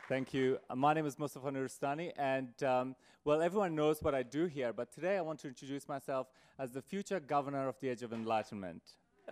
Thank you. My name is Mustafa Nuristani, and well, everyone knows what I do here, but today I want to introduce myself as the future governor of the Age of Enlightenment.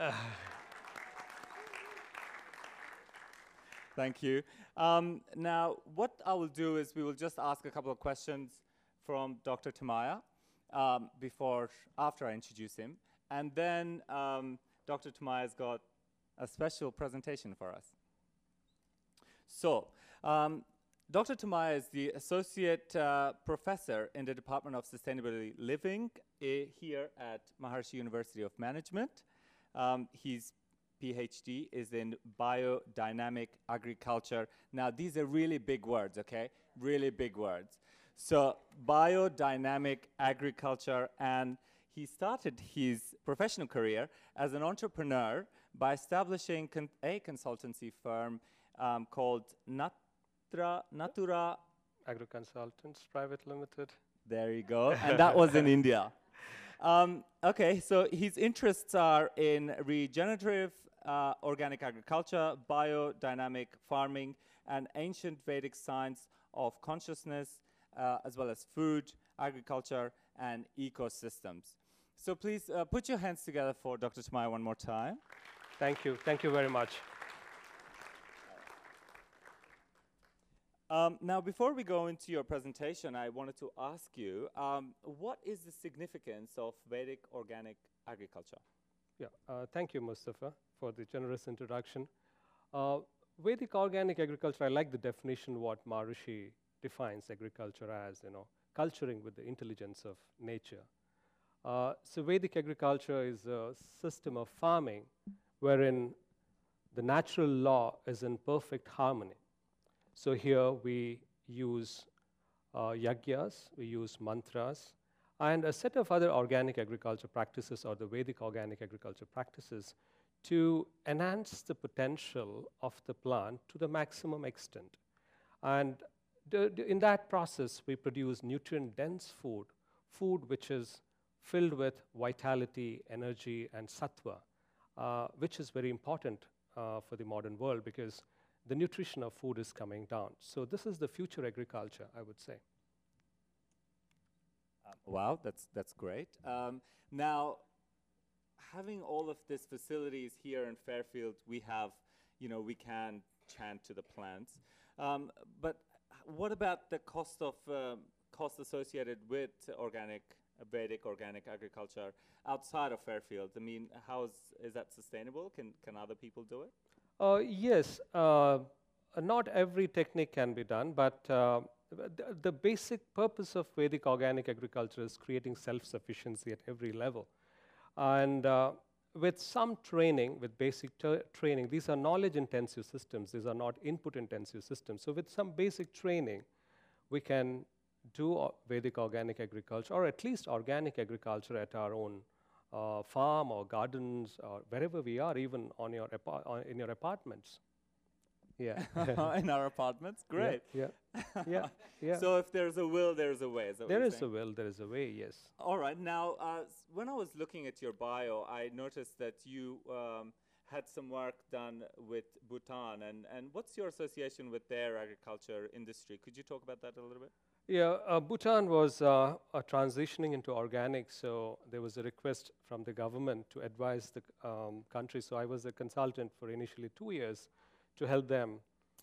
Thank you. Now, what I will do is we will just ask a couple of questions from Dr. Timaya after I introduce him, and then Dr. Timaya's got a special presentation for us. So, Dr. Timaya is the Associate Professor in the Department of Sustainability Living here at Maharishi University of Management. His PhD is in biodynamic agriculture. Now, these are really big words, okay? Really big words. So, biodynamic agriculture, and he started his professional career as an entrepreneur by establishing a consultancy firm called Natura Agri-Consultants Private Limited. There you go. And that was in India. Okay, so his interests are in regenerative organic agriculture, biodynamic farming, and ancient Vedic science of consciousness, as well as food, agriculture, and ecosystems. So please put your hands together for Dr. Timaya one more time. Thank you. Thank you very much. Now, before we go into your presentation, I wanted to ask you, what is the significance of Vedic organic agriculture? Yeah, thank you, Mustafa, for the generous introduction. Vedic organic agriculture, I like the definition what Maharishi defines agriculture as, culturing with the intelligence of nature. So Vedic agriculture is a system of farming wherein the natural law is in perfect harmony. So here we use yagyas, we use mantras, and a set of other organic agriculture practices or the Vedic organic agriculture practices to enhance the potential of the plant to the maximum extent. And in that process, we produce nutrient-dense food, food which is filled with vitality, energy, and sattva, which is very important for the modern world because the nutrition of food is coming down. So this is the future agriculture, I would say. Wow, that's great. Now, having all of these facilities here in Fairfield, we have, we can chant to the plants. But what about the cost associated with Vedic organic agriculture outside of Fairfield? I mean, is that sustainable? Can other people do it? Yes, not every technique can be done, but the basic purpose of Vedic organic agriculture is creating self-sufficiency at every level. And with some training, with basic training, these are knowledge-intensive systems, these are not input-intensive systems. So with some basic training, we can do Vedic organic agriculture, or at least organic agriculture at our own farm or gardens or wherever we are, even on in your apartments. Yeah. In our apartments? Great. Yeah. So if there's a will, there's a way. There is a will, there is a way, yes. All right. Now, when I was looking at your bio, I noticed that you had some work done with Bhutan. And what's your association with their agriculture industry? Could you talk about that a little bit? Yeah, Bhutan was transitioning into organic, so there was a request from the government to advise the country. So I was a consultant for initially 2 years to help them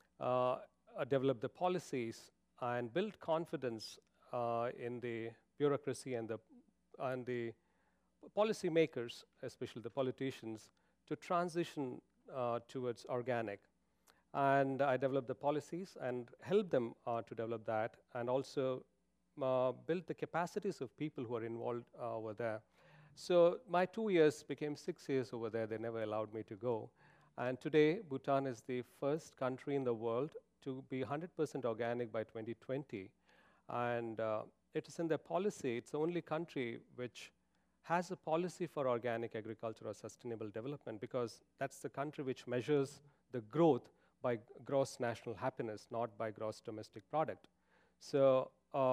develop the policies and build confidence in the bureaucracy and the policy makers, especially the politicians, to transition towards organic. And I developed the policies and helped them to develop that, and also built the capacities of people who are involved over there. So my 2 years became 6 years over there. They never allowed me to go. And today, Bhutan is the first country in the world to be 100% organic by 2020. And it is in their policy. It's the only country which has a policy for organic agriculture or sustainable development, because that's the country which measures the growth by gross national happiness, not by gross domestic product. So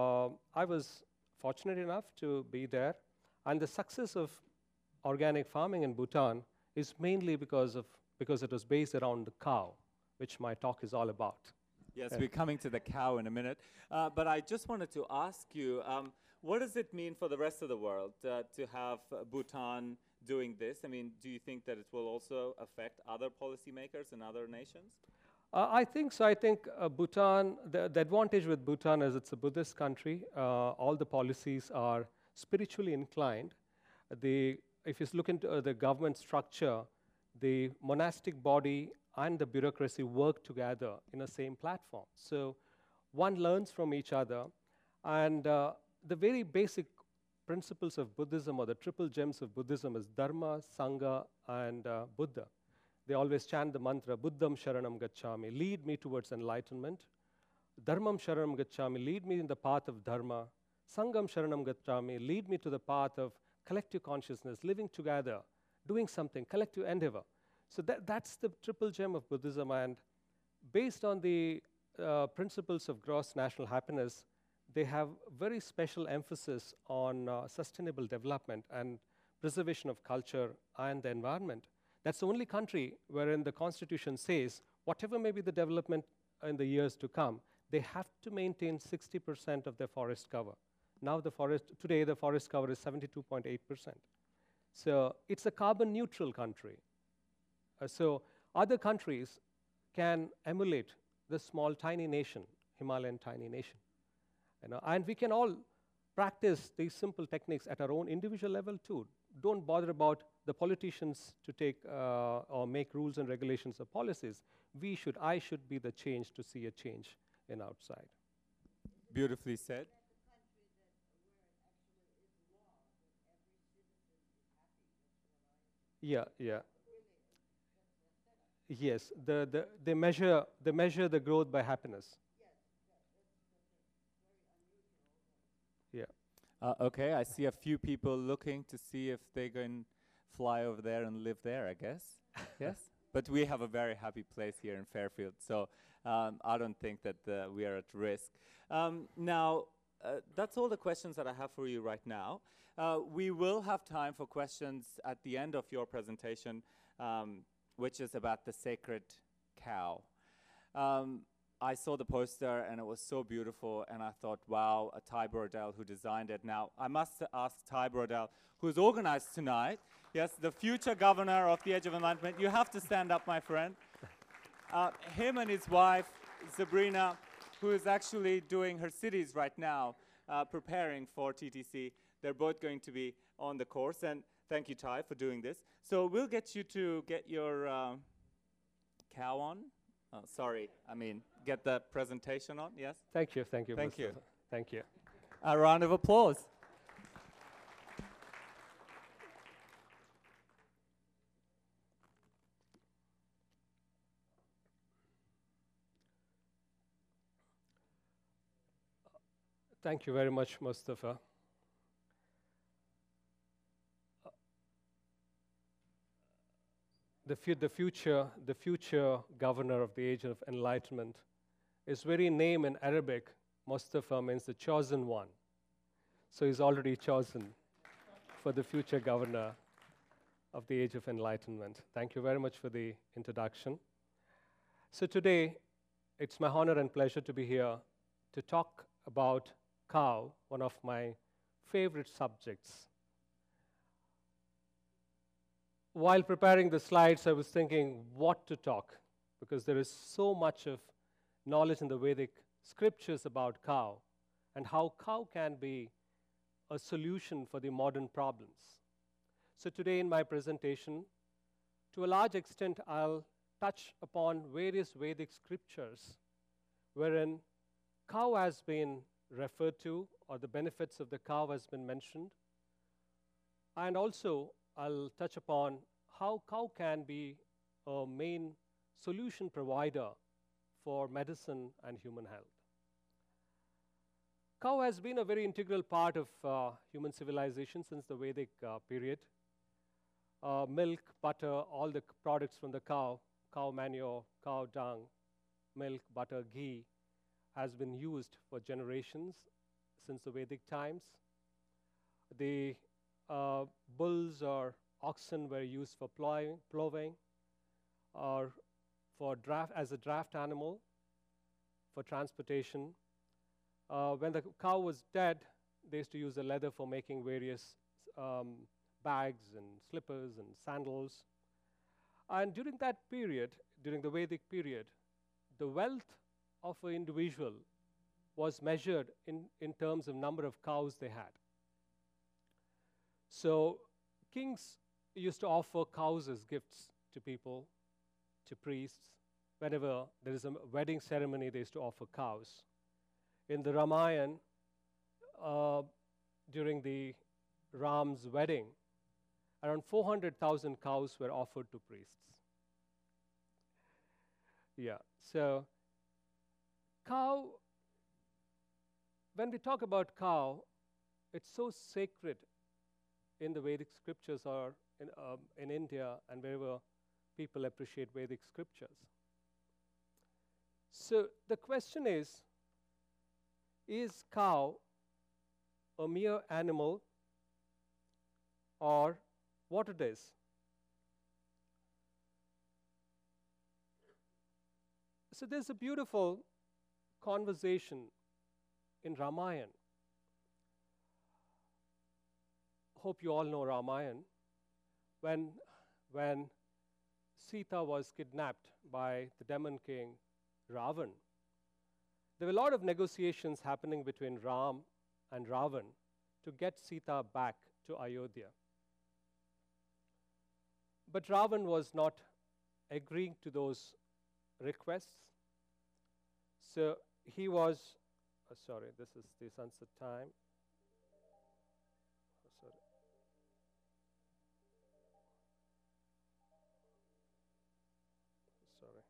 I was fortunate enough to be there. And the success of organic farming in Bhutan is mainly because it was based around the cow, which my talk is all about. Yes, we're coming to the cow in a minute. But I just wanted to ask you, what does it mean for the rest of the world to have Bhutan doing this? I mean, do you think that it will also affect other policymakers in other nations? I think so. I think Bhutan, the advantage with Bhutan is it's a Buddhist country. All the policies are spiritually inclined. If you look into the government structure, the monastic body and the bureaucracy work together in the same platform. So one learns from each other. And the very basic principles of Buddhism, or the triple gems of Buddhism, is Dharma, Sangha, and Buddha. They always chant the mantra, Buddham Sharanam Gacchami, lead me towards enlightenment. Dharmam Sharanam Gacchami, lead me in the path of Dharma. Sangam Sharanam Gacchami, lead me to the path of collective consciousness, living together, doing something, collective endeavor. So that's the triple gem of Buddhism. And based on the principles of gross national happiness, they have very special emphasis on sustainable development and preservation of culture and the environment. That's the only country wherein the constitution says, whatever may be the development in the years to come, they have to maintain 60% of their forest cover. Now today the forest cover is 72.8%. So it's a carbon neutral country. So other countries can emulate this small tiny nation, Himalayan tiny nation. And we can all practice these simple techniques at our own individual level too. Don't bother about the politicians to take or make rules and regulations or policies. I should be the change to see a change in outside. Beautifully said. Yeah. Yes, they measure the growth by happiness. Yeah. Okay, I see a few people looking to see if they can fly over there and live there, I guess. Yes? But we have a very happy place here in Fairfield, so I don't think that we are at risk. Now, that's all the questions that I have for you right now. We will have time for questions at the end of your presentation, which is about the sacred cow. I saw the poster and it was so beautiful, and I thought, wow, Ty Brodell who designed it. Now, I must ask Ty Brodell, who's organized tonight, yes, the future governor of the Age of Enlightenment. You have to stand up, my friend. Him and his wife, Sabrina, who is actually doing her cities right now, preparing for TTC. They're both going to be on the course, and thank you, Ty, for doing this. So we'll get you to get your cow on. Sorry, I mean, get the presentation on, yes? Thank you. Thank you. Thank you. A round of applause. Thank you very much, Mustafa. The future governor of the Age of Enlightenment, his very name in Arabic, Mustafa, means the chosen one. So he's already chosen for the future governor of the Age of Enlightenment. Thank you very much for the introduction. So today, it's my honor and pleasure to be here to talk about cow, one of my favorite subjects. While preparing the slides, I was thinking what to talk, because there is so much of knowledge in the Vedic scriptures about cow and how cow can be a solution for the modern problems. So today in my presentation, to a large extent, I'll touch upon various Vedic scriptures wherein cow has been referred to, or the benefits of the cow has been mentioned. And also, I'll touch upon how cow can be a main solution provider for medicine and human health. Cow has been a very integral part of human civilization since the Vedic period. Milk, butter, all the products from the cow manure, cow dung, milk, butter, ghee, has been used for generations since the Vedic times. The bulls or oxen were used for plowing or as a draft animal for transportation. When the cow was dead, they used to use the leather for making various bags and slippers and sandals. And during that period, during the Vedic period, the wealth of an individual was measured in terms of number of cows they had. So kings used to offer cows as gifts to people, to priests. Whenever there is a wedding ceremony, they used to offer cows. In the Ramayana, during the Ram's wedding, around 400,000 cows were offered to priests. Yeah, so cow, when we talk about cow, it's so sacred in the Vedic scriptures or in India and wherever people appreciate Vedic scriptures. So the question is cow a mere animal or what it is? So there's a beautiful conversation in Ramayana. Hope you all know Ramayana. When Sita was kidnapped by the demon king Ravan, there were a lot of negotiations happening between Ram and Ravan to get Sita back to Ayodhya. But Ravan was not agreeing to those requests. So he was, sorry, this is the sunset time. Sorry. Sorry.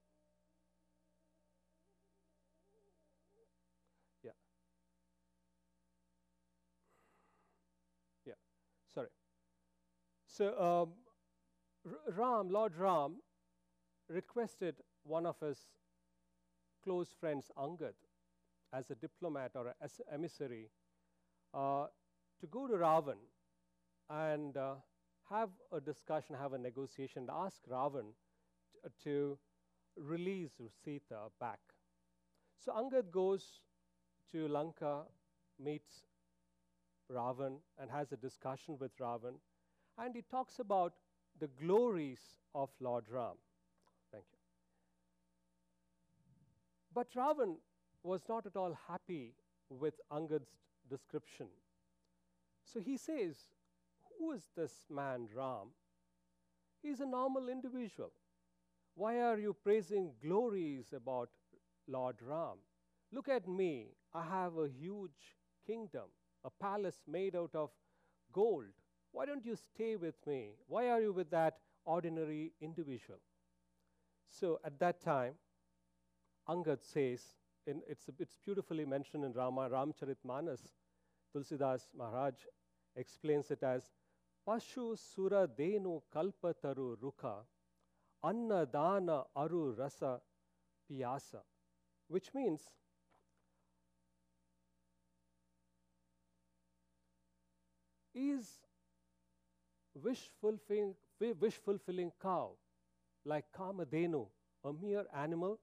Yeah. Yeah, sorry. So Lord Ram requested one of his close friends, Angad, as a diplomat or as an emissary, to go to Ravan and have a discussion, have a negotiation, ask Ravan to release Sita back. So Angad goes to Lanka, meets Ravan and has a discussion with Ravan, and he talks about the glories of Lord Ram. Thank you. But Ravan was not at all happy with Angad's description. So he says, who is this man Ram? He's a normal individual. Why are you praising glories about Lord Ram? Look at me. I have a huge kingdom, a palace made out of gold. Why don't you stay with me? Why are you with that ordinary individual? So at that time, Angad says, it's beautifully mentioned in Ramcharitmanas, Tulsidas Maharaj explains it as Pashu Sura Denu Kalpataru Ruka Anna Dana Aru Rasa Piyasa, which means is wish-fulfilling cow like Kamadhenu a mere animal?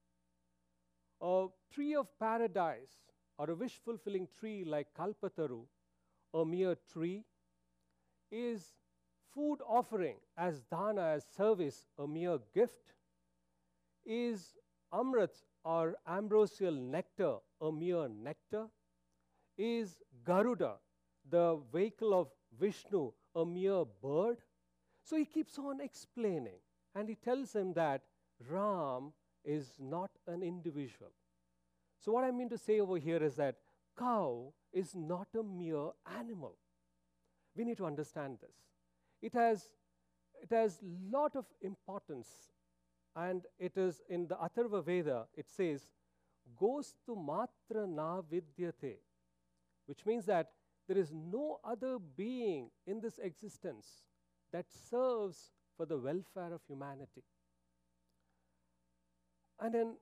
A tree of paradise or a wish-fulfilling tree like Kalpataru, a mere tree? Is food offering as dana, as service, a mere gift? Is amrit or ambrosial nectar a mere nectar? Is Garuda, the vehicle of Vishnu, a mere bird? So he keeps on explaining, and he tells him that Ram is not an individual. So what I mean to say over here is that cow is not a mere animal. We need to understand this. It has lot of importance, and it is in the Atharva Veda, it says, Gostu matra na vidyate, which means that there is no other being in this existence that serves for the welfare of humanity. And then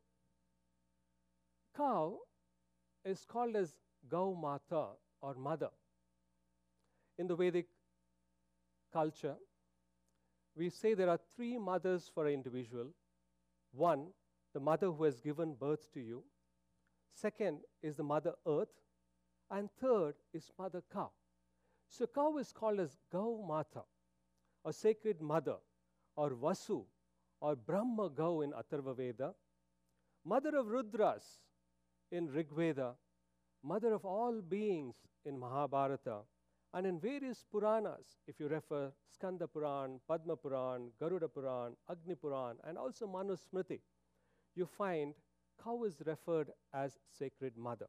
cow is called as Gau Mata or mother. In the Vedic culture, we say there are three mothers for an individual. One the mother who has given birth to you. Second is the Mother Earth. And third is Mother Cow. So cow is called as Gau Mata, or sacred mother, or Vasu, or Brahma Gau in Atharva Veda, mother of Rudras in Rig Veda, mother of all beings in Mahabharata, and in various Puranas, if you refer Skanda Puran, Padma Puran, Garuda Puran, Agni Puran, and also Manusmriti, you find cow is referred as sacred mother.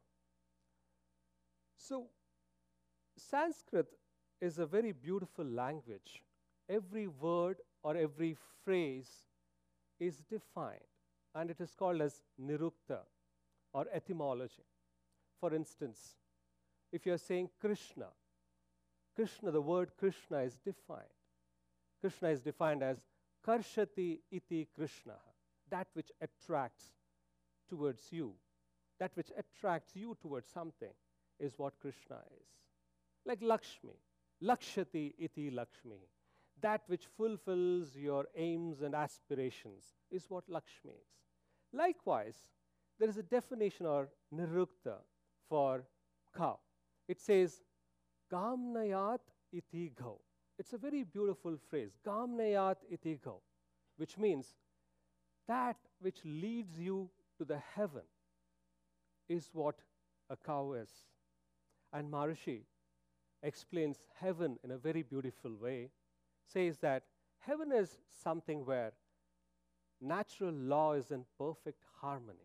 So, Sanskrit is a very beautiful language. Every word or every phrase is defined, and it is called as nirukta or etymology. For instance, if you are saying Krishna, the word Krishna is defined. Krishna is defined as Karshati iti Krishna, that which attracts towards you, that which attracts you towards something is what Krishna is. Like Lakshmi, Lakshati iti Lakshmi, that which fulfills your aims and aspirations is what Lakshmi is. Likewise, there is a definition or nirukta for cow. It says, Gamnayat iti gau. It's a very beautiful phrase, Gamnayat iti gau, which means that which leads you to the heaven is what a cow is. And Maharishi explains heaven in a very beautiful way, says that heaven is something where natural law is in perfect harmony.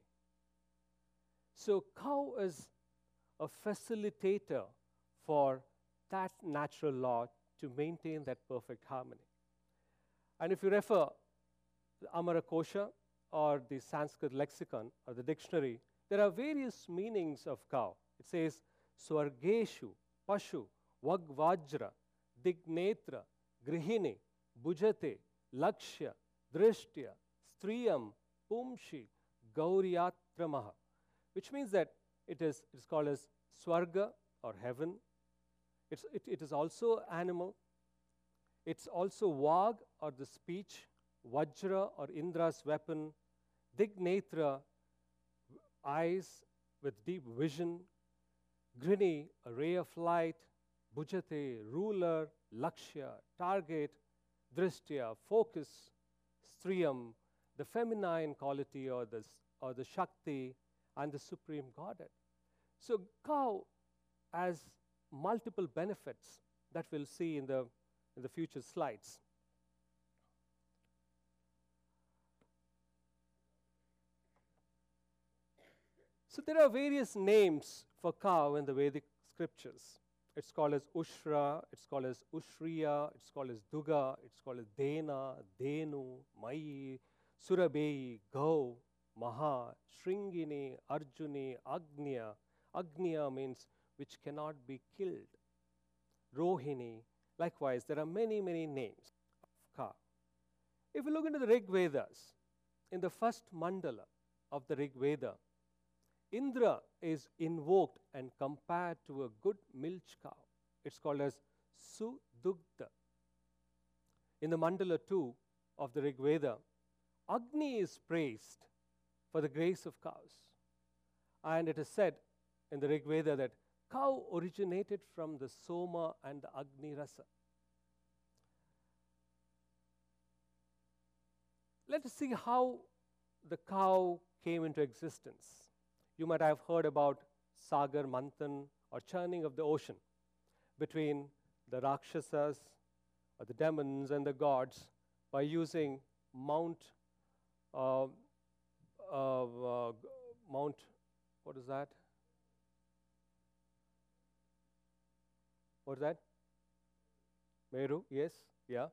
So cow is a facilitator for that natural law to maintain that perfect harmony. And if you refer the Amara Kosha or the Sanskrit lexicon or the dictionary, there are various meanings of cow. It says, Swargeshu, Pashu, Vagvajra, Dignetra, Grihini, Bujate, Lakshya, Drishtya, Striyam, Pumshi, Gauryatramaha, which means that it is called as Swarga or heaven. It is also animal. It's also Vag or the speech, Vajra or Indra's weapon, Dignetra, eyes with deep vision, Grini, a ray of light, Bhujate, ruler, Lakshya, target, Drishtya, focus, Striyam, the feminine quality or the Shakti, and the supreme Godhead. So cow has multiple benefits that we'll see in the future slides. So there are various names for cow in the Vedic scriptures. It's called as Ushra, it's called as Ushriya, it's called as Duga, it's called as Dena, Denu, Mai, Surabhi, Gau, Maha, Shringini, Arjuni, Agnya. Agnya means which cannot be killed. Rohini. Likewise, there are many, many names of cow. If you look into the Rig Vedas, in the first mandala of the Rig Veda, Indra is invoked and compared to a good milch cow. It's called as Sudugdha. In the mandala 2 of the Rig Veda, Agni is praised for the grace of cows. And it is said in the Rig Veda that cow originated from the Soma and the Agni Rasa. Let us see how the cow came into existence. You might have heard about Sagar Manthan or churning of the ocean between the Rakshasas or the demons and the gods by using Mount, what is that? What is that? Meru, yes, yeah.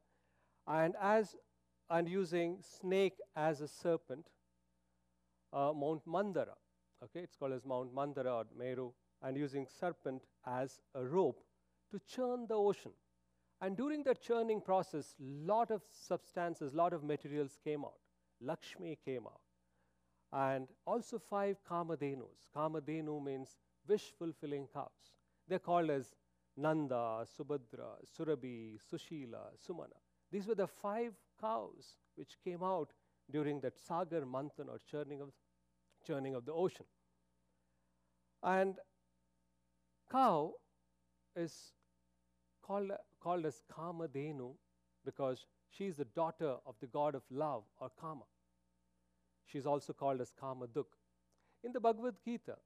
And using snake as a serpent, Mount Mandara. Okay, it's called as Mount Mandara or Meru, and using serpent as a rope to churn the ocean. And during that churning process, lot of substances, lot of materials came out. Lakshmi came out. And also 5 Kamadhenus. Kamadhenu means wish-fulfilling cows. They're called as Nanda, Subhadra, Surabhi, Sushila, Sumana. These were the 5 cows which came out during that Sagar Manthan, or churning of the ocean. And cow is called as Kamadhenu because she is the daughter of the god of love, or Kama. She is also called as Kamaduk. In the Bhagavad Gita,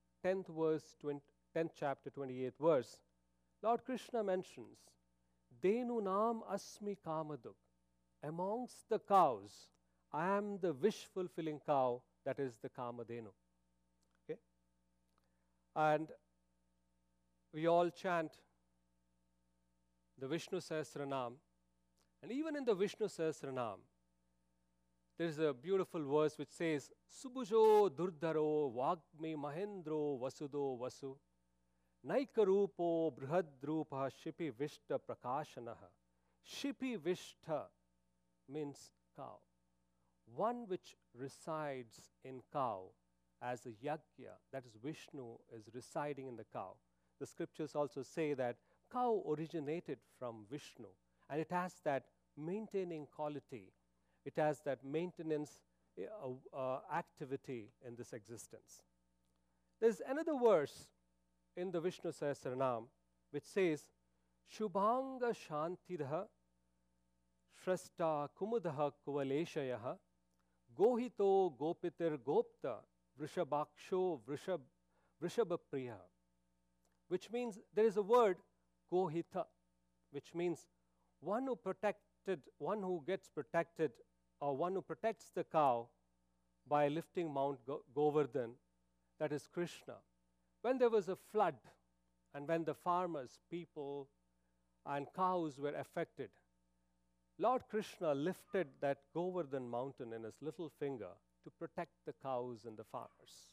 10th chapter, 28th verse, Lord Krishna mentions, Denu Nam Asmi Kamaduk. Amongst the cows, I am the wish-fulfilling cow, that is the Kamadhenu. Okay? And we all chant the Vishnu Sahasranam. And even in the Vishnu Sahasranam, there is a beautiful verse which says, Subujo Durdharo Vagmi Mahendro Vasudo Vasu Naikarupo Brihadrupa Shipi Vishta Prakashanaha. Shipi Vishta means cow. One which resides in cow as a yajna, that is Vishnu, is residing in the cow. The scriptures also say that cow originated from Vishnu, and it has that maintaining quality. It has that maintenance activity in this existence. There's another verse in the Vishnu Sahasranam which says, Shubhanga Shantidha Shrasta Kumudaha Kuvaleshayaha Gohito Gopitir Gopta Vrishabhaksho Vrishabhapriya, which means there is a word Gohita, which means one who gets protected, or one who protects the cow by lifting Mount Govardhan, that is Krishna. When there was a flood, and when the farmers, people, and cows were affected, Lord Krishna lifted that Govardhan mountain in his little finger to protect the cows and the farmers.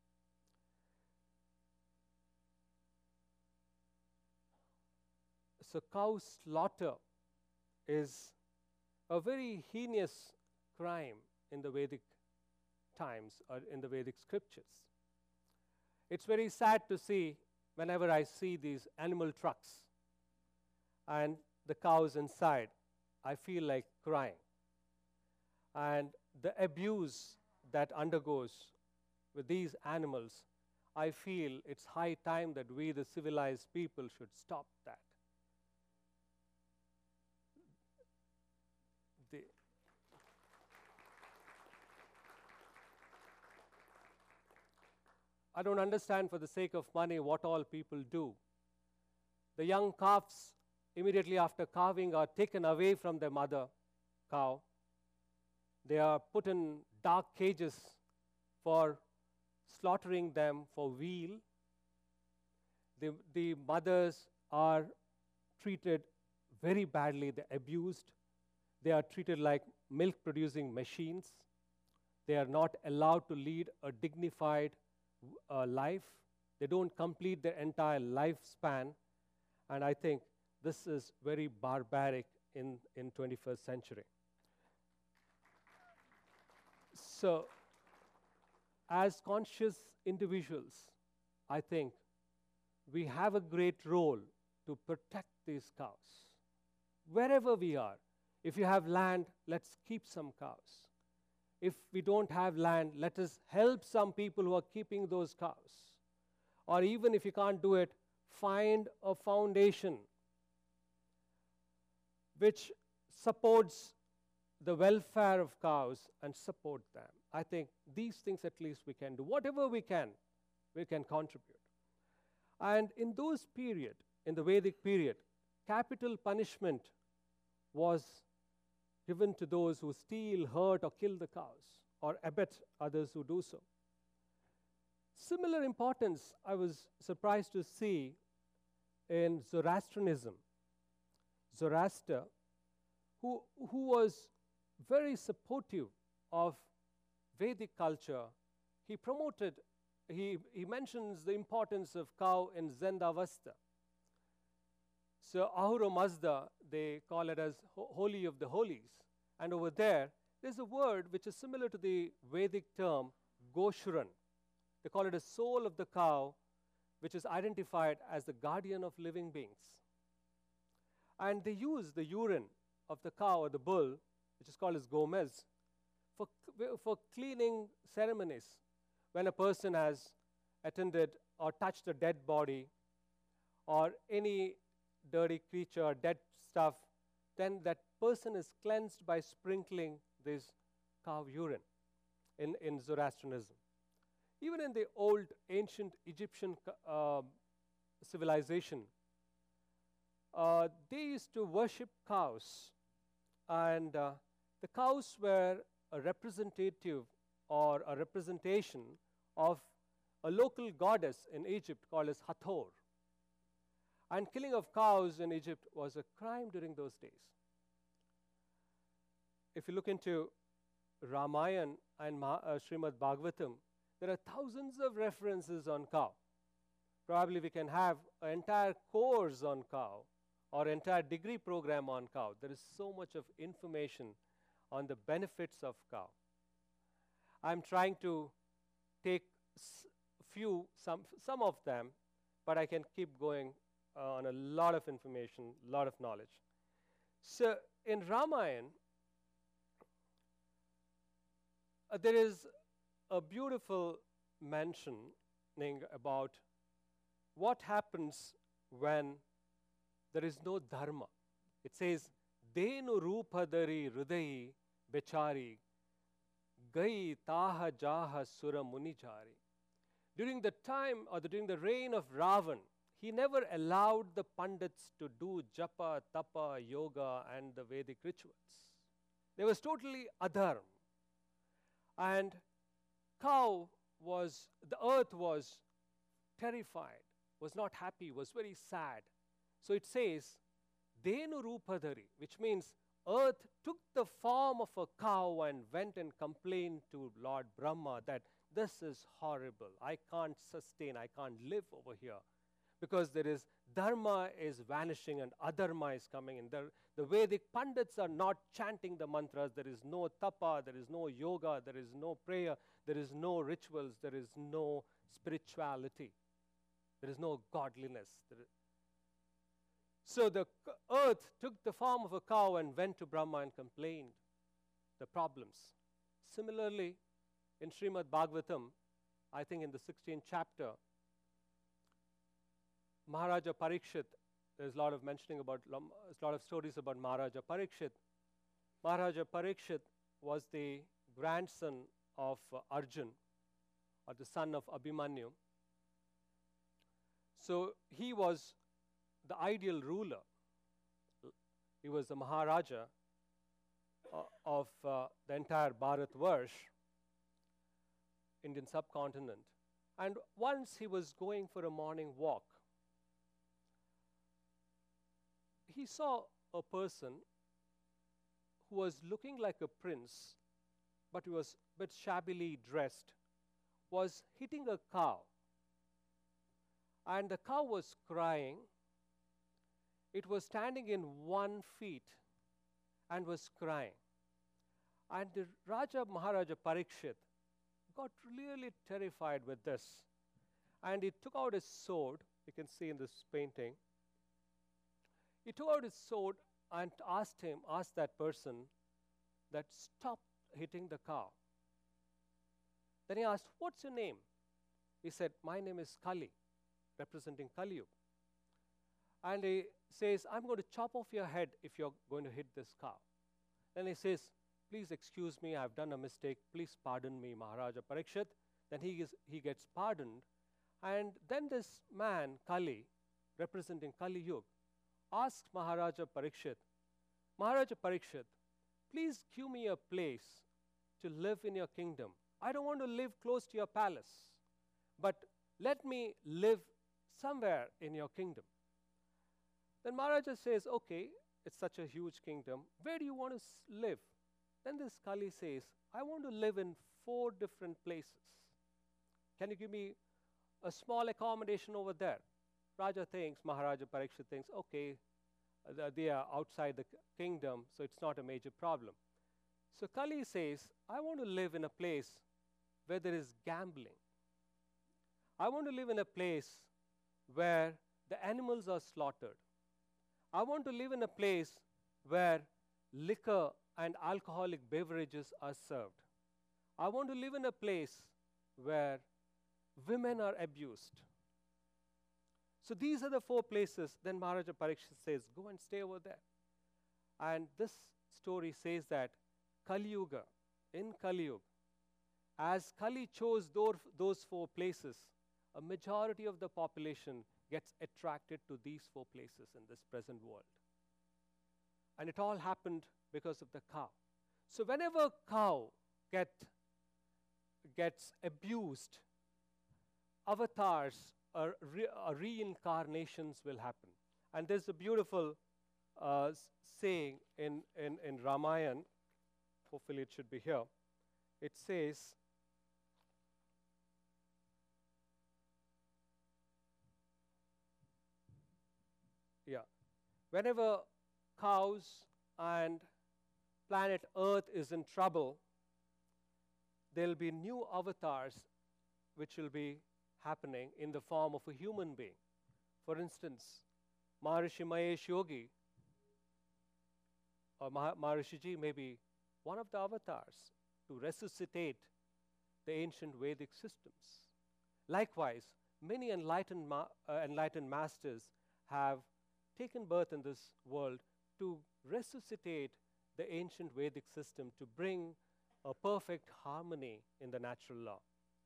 So cow slaughter is a very heinous crime in the Vedic times, or in the Vedic scriptures. It's very sad to see whenever I see these animal trucks and the cows inside, I feel like crying. And the abuse that undergoes with these animals, I feel it's high time that we, the civilized people, should stop that. I don't understand, for the sake of money, what all people do. The young calves, immediately after calving, are taken away from their mother cow. They are put in dark cages for slaughtering them for veal. The mothers are treated very badly. They're abused. They are treated like milk-producing machines. They are not allowed to lead a dignified life. They don't complete their entire lifespan. And I think this is very barbaric in 21st century. So, as conscious individuals, I think we have a great role to protect these cows. Wherever we are, if you have land, let's keep some cows. If we don't have land, let us help some people who are keeping those cows. Or even if you can't do it, find a foundation which supports the welfare of cows and support them. I think these things at least we can do. Whatever we can contribute. And in those period, in the Vedic period, capital punishment was given to those who steal, hurt, or kill the cows, or abet others who do so. Similar importance I was surprised to see in Zoroastrianism. Zoroaster, who was very supportive of Vedic culture, he mentions the importance of cow in Zendavasta. So Ahura Mazda, they call it as holy of the holies. And over there's a word which is similar to the Vedic term Goshuran. They call it a soul of the cow, which is identified as the guardian of living beings. And they use the urine of the cow or the bull, which is called as gomez, for cleaning ceremonies. When a person has attended or touched a dead body or any dirty creature, dead stuff, then that person is cleansed by sprinkling this cow urine in Zoroastrianism. Even in the old ancient Egyptian civilization, they used to worship cows, and the cows were a representative or a representation of a local goddess in Egypt called as Hathor. And killing of cows in Egypt was a crime during those days. If you look into Ramayana and Srimad Bhagavatam, there are thousands of references on cow. Probably we can have an entire course on cow or entire degree program on cow. There is so much of information on the benefits of cow. I'm trying to take some of them, but I can keep going on a lot of information, a lot of knowledge. So in Ramayana, there is a beautiful mentioning about what happens when there is no dharma. It says, Denu Rupadari Hridayi Bechari Gai Taha Jaha Sura Munijari. During the time or during the reign of Ravan, he never allowed the Pandits to do japa, tapa, yoga, and the Vedic rituals. There was totally adharma. And the earth was terrified, was not happy, was very sad. So it says, Denu Rupadari, which means earth took the form of a cow and went and complained to Lord Brahma that this is horrible, I can't sustain, I can't live over here. Because there is dharma is vanishing and adharma is coming in. The Vedic Pandits are not chanting the mantras. There is no tapa, there is no yoga, there is no prayer, there is no rituals, there is no spirituality, there is no godliness. So the earth took the form of a cow and went to Brahma and complained the problems. Similarly, in Srimad Bhagavatam, I think in the 16th chapter, Maharaja Parikshit, there's a lot of mentioning about, a lot of stories about Maharaja Parikshit. Maharaja Parikshit was the grandson of Arjun, or the son of Abhimanyu. So he was the ideal ruler. He was the Maharaja of the entire Bharatvarsh, Indian subcontinent. And once he was going for a morning walk, he saw a person who was looking like a prince, but he was a bit shabbily dressed, was hitting a cow. And the cow was crying. It was standing in 1 feet and was crying. And the Raja Maharaja Parikshit got really terrified with this. And he took out his sword, you can see in this painting. He took out his sword and asked that person that stop hitting the cow. Then he asked, what's your name? He said, my name is Kali, representing Kali Yuga. And he says, I'm going to chop off your head if you're going to hit this cow. Then he says, please excuse me, I've done a mistake. Please pardon me, Maharaja Parikshit. Then he gets pardoned. And then this man, Kali, representing Kali Yuga, asks Maharaja Parikshit, Maharaja Parikshit, please give me a place to live in your kingdom. I don't want to live close to your palace, but let me live somewhere in your kingdom. Then Maharaja says, okay, it's such a huge kingdom. Where do you want to live? Then this Kali says, I want to live in 4 different places. Can you give me a small accommodation over there? Raja thinks, Maharaja Parikshit thinks, okay, they are outside the kingdom, so it's not a major problem. So Kali says, I want to live in a place where there is gambling. I want to live in a place where the animals are slaughtered. I want to live in a place where liquor and alcoholic beverages are served. I want to live in a place where women are abused. So these are the 4 places. Then Maharaja Parikshit says, go and stay over there. And this story says that Kali Yuga, in Kali Yuga, as Kali chose those 4 places, a majority of the population gets attracted to these 4 places in this present world. And it all happened because of the cow. So whenever cow gets abused, avatars or reincarnations will happen. And there's a beautiful saying in Ramayana, hopefully it should be here. It says, whenever cows and planet Earth is in trouble, there will be new avatars which will be happening in the form of a human being. For instance, Maharishi Mahesh Yogi or Maharishi Ji may be one of the avatars to resuscitate the ancient Vedic systems. Likewise, many enlightened masters have taken birth in this world to resuscitate the ancient Vedic system, to bring a perfect harmony in the natural law.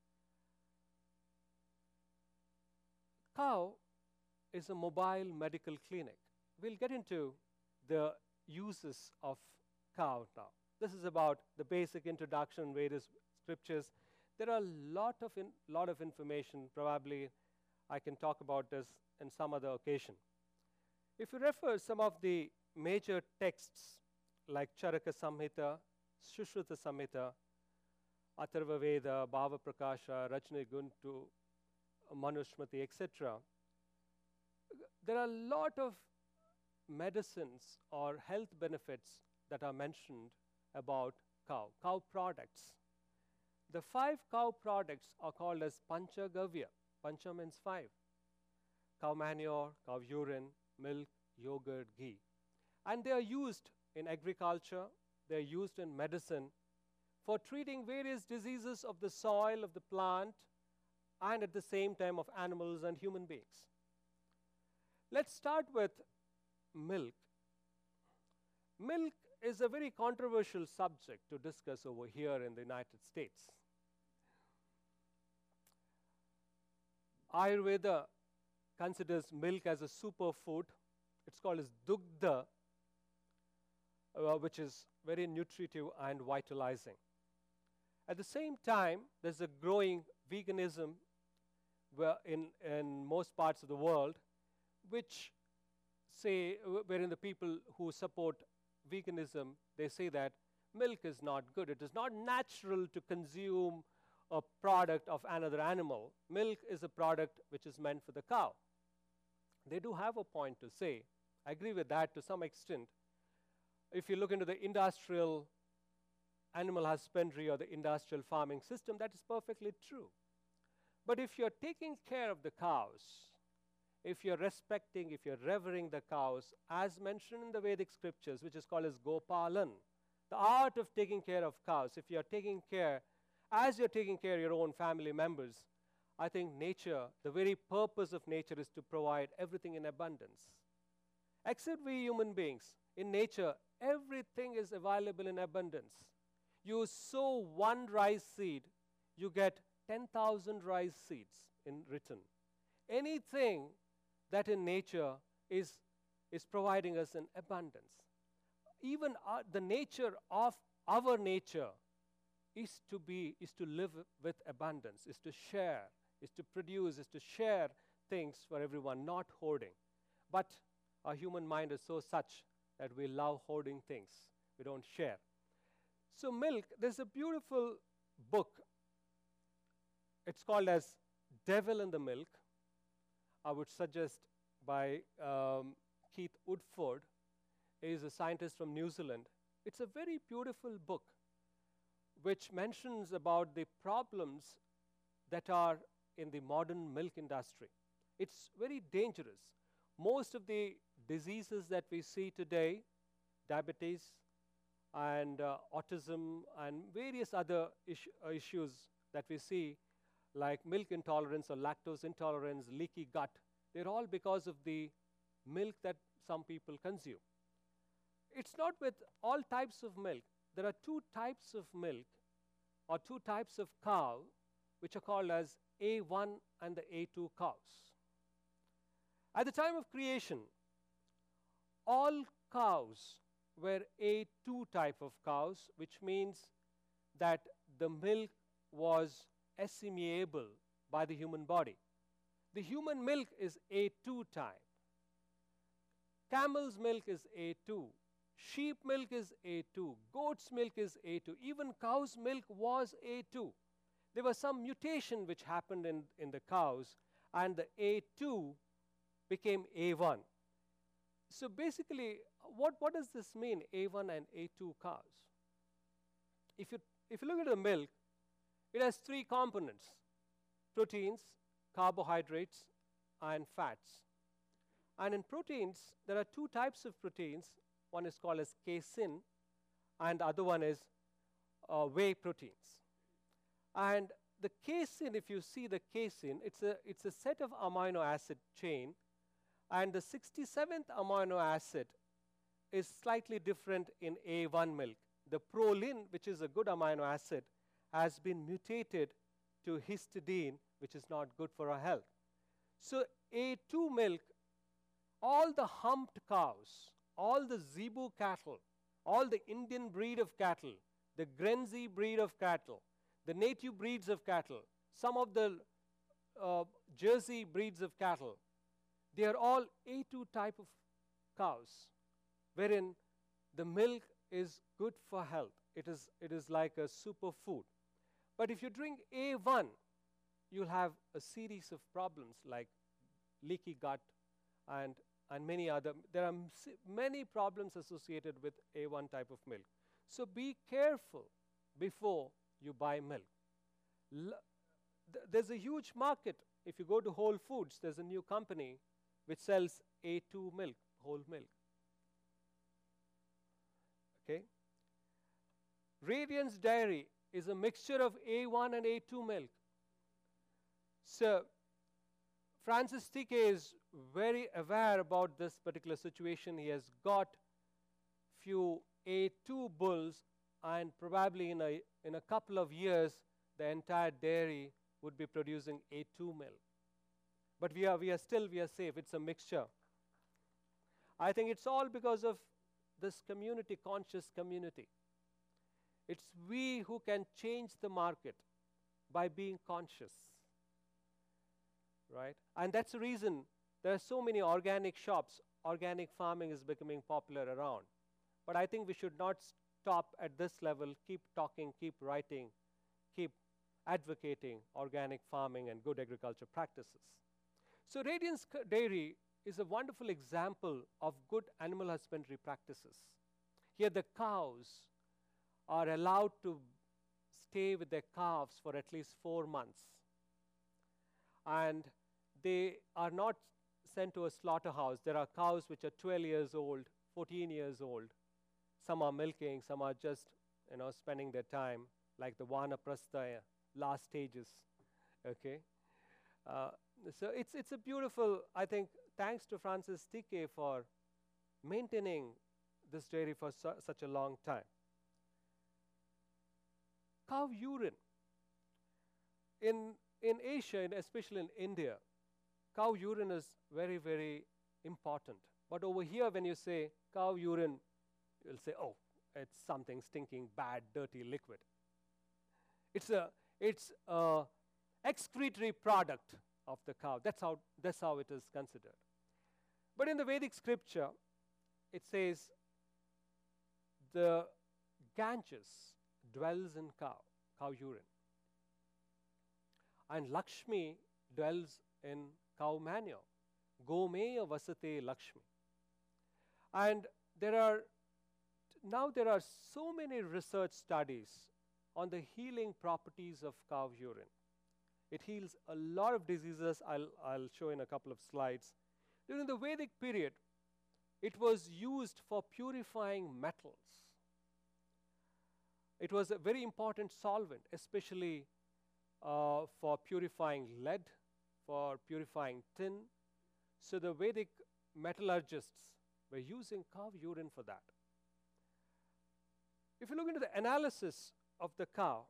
Cow is a mobile medical clinic. We'll get into the uses of cow now. This is about the basic introduction in Vedic scriptures. There are a lot of information. Probably I can talk about this in some other occasion. If you refer some of the major texts like Charaka Samhita, Sushruta Samhita, Atharva Veda, Bhava Prakasha, Rajni Guntu, Manusmriti, etc., there are a lot of medicines or health benefits that are mentioned about cow products. The 5 cow products are called as Panchagavya. Pancha means 5. Cow manure, cow urine, milk, yogurt, ghee. And they are used in agriculture, they are used in medicine for treating various diseases of the soil, of the plant, and at the same time of animals and human beings. Let's start with milk. Milk is a very controversial subject to discuss over here in the United States. Ayurveda considers milk as a superfood. It's called as dugdha, which is very nutritive and vitalizing. At the same time, there's a growing veganism in most parts of the world, which say, wherein the people who support veganism, they say that milk is not good. It is not natural to consume a product of another animal. Milk is a product which is meant for the cow. They do have a point to say. I agree with that to some extent. If you look into the industrial animal husbandry or the industrial farming system, that is perfectly true. But if you're taking care of the cows, if you're respecting, if you're revering the cows, as mentioned in the Vedic scriptures, which is called as Gopalan, the art of taking care of cows, if you're taking care, as you're taking care of your own family members, I think nature, the very purpose of nature is to provide everything in abundance. Except we human beings, in nature, everything is available in abundance. You sow 1 rice seed, you get 10,000 rice seeds in return. Anything that in nature is providing us in abundance. Even the nature of our nature is to live with abundance, is to share, is to produce, is to share things for everyone, not hoarding. But our human mind is so such that we love hoarding things. We don't share. So milk, there's a beautiful book. It's called as Devil in the Milk. I would suggest by Keith Woodford. He is a scientist from New Zealand. It's a very beautiful book which mentions about the problems that are in the modern milk industry. It's very dangerous. Most of the diseases that we see today, diabetes, and autism and various other issues that we see, like milk intolerance or lactose intolerance, leaky gut. They're all because of the milk that some people consume. It's not with all types of milk. There are two types of milk or two types of cow which are called as A1 and the A2 cows. At the time of creation, all cows were A2 type of cows, which means that the milk was assimilable by the human body. The human milk is A2 type. Camel's milk is A2. Sheep milk is A2. Goat's milk is A2. Even cow's milk was A2. There was some mutation which happened in the cows, and the A2 became A1. So basically, what does this mean, A1 and A2 cows? If you look at the milk, it has three components: proteins, carbohydrates, and fats. And in proteins, there are two types of proteins. One is called as casein, and the other one is whey proteins. And the casein, if you see the casein, it's a set of amino acid chain, and the 67th amino acid is slightly different in A1 milk. The proline, which is a good amino acid, has been mutated to histidine, which is not good for our health. So A2 milk, all the humped cows, all the zebu cattle, all the Indian breed of cattle, the Guernsey breed of cattle, the native breeds of cattle, some of the Jersey breeds of cattle, they are all A2 type of cows, wherein the milk is good for health. It is like a superfood. But if you drink A1, you'll have a series of problems like leaky gut and many other. There are many problems associated with A1 type of milk. So be careful before you buy milk. There's a huge market. If you go to Whole Foods, there's a new company which sells A2 milk, whole milk. Okay? Radiance Dairy is a mixture of A1 and A2 milk. So Francis Tiquet is very aware about this particular situation. He has got few A2 bulls, and probably in a couple of years, the entire dairy would be producing A2 milk. But we are safe. It's a mixture. I think it's all because of this community, conscious community. It's we who can change the market by being conscious, right? And that's the reason there are so many organic shops. Organic farming is becoming popular around. But I think we should not stop at this level. Keep talking, keep writing, keep advocating organic farming and good agriculture practices. So Radiance Dairy is a wonderful example of good animal husbandry practices. Here the cows are allowed to stay with their calves for at least 4 months. And they are not sent to a slaughterhouse. There are cows which are 12 years old, 14 years old. Some are milking, some are just spending their time, like the Vanaprastha last stages. Okay? So it's a beautiful, I think, thanks to Francis Tiquet for maintaining this dairy for such a long time. Cow urine. In Asia, and especially in India, cow urine is very, very important. But over here, when you say cow urine, you'll say, oh, it's something stinking, bad, dirty liquid. It's a excretory product of the cow. That's how it is considered. But in the Vedic scripture, it says the Ganges dwells in cow urine. And Lakshmi dwells in cow manure. Gomeya vasate Lakshmi. And there are so many research studies on the healing properties of cow urine. It heals a lot of diseases. I'll show in a couple of slides. During the Vedic period, it was used for purifying metals. It was a very important solvent, especially for purifying lead, for purifying tin. So the Vedic metallurgists were using cow urine for that. If you look into the analysis of the cow,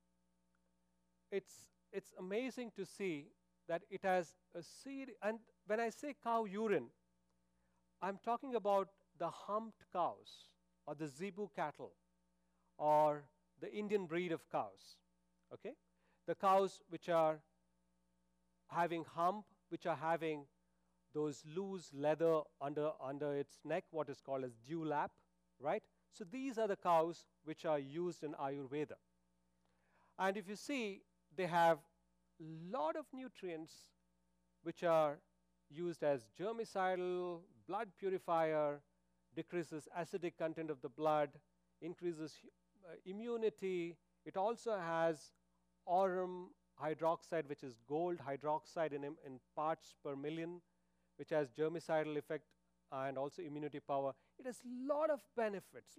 it's amazing to see that it has a seed. And when I say cow urine, I'm talking about the humped cows or the zebu cattle or the Indian breed of cows. Okay? The cows which are having hump, which are having those loose leather under its neck, what is called as dewlap, right? So these are the cows which are used in Ayurveda. And if you see, they have a lot of nutrients which are used as germicidal, blood purifier, decreases acidic content of the blood, increases immunity. It also has aurum hydroxide, which is gold hydroxide in parts per million, which has germicidal effect and also immunity power. It has a lot of benefits,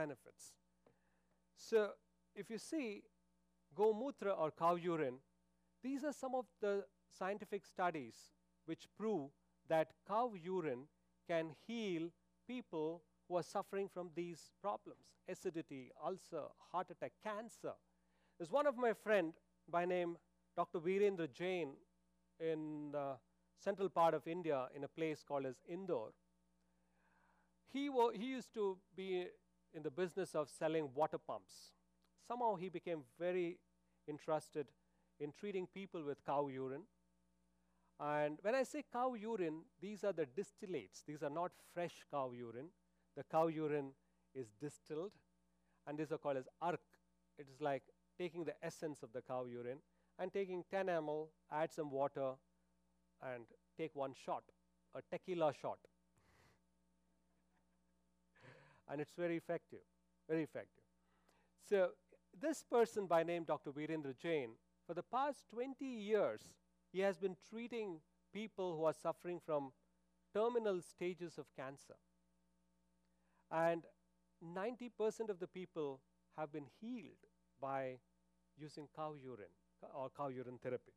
So if you see Gomutra or cow urine, these are some of the scientific studies which prove that cow urine can heal people who are suffering from these problems: acidity, ulcer, heart attack, cancer. There's one of my friend by name Dr. Virendra Jain in the central part of India in a place called as Indore. He used to be in the business of selling water pumps. Somehow he became very interested in treating people with cow urine. And when I say cow urine, these are the distillates. These are not fresh cow urine. The cow urine is distilled, and these are called as ark. It is like taking the essence of the cow urine and taking 10 ml, add some water, and take one shot, a tequila shot. And it's very effective, very effective. So this person by name Dr. Virendra Jain, for the past 20 years, he has been treating people who are suffering from terminal stages of cancer. And 90% of the people have been healed by using cow urine or cow urine therapy.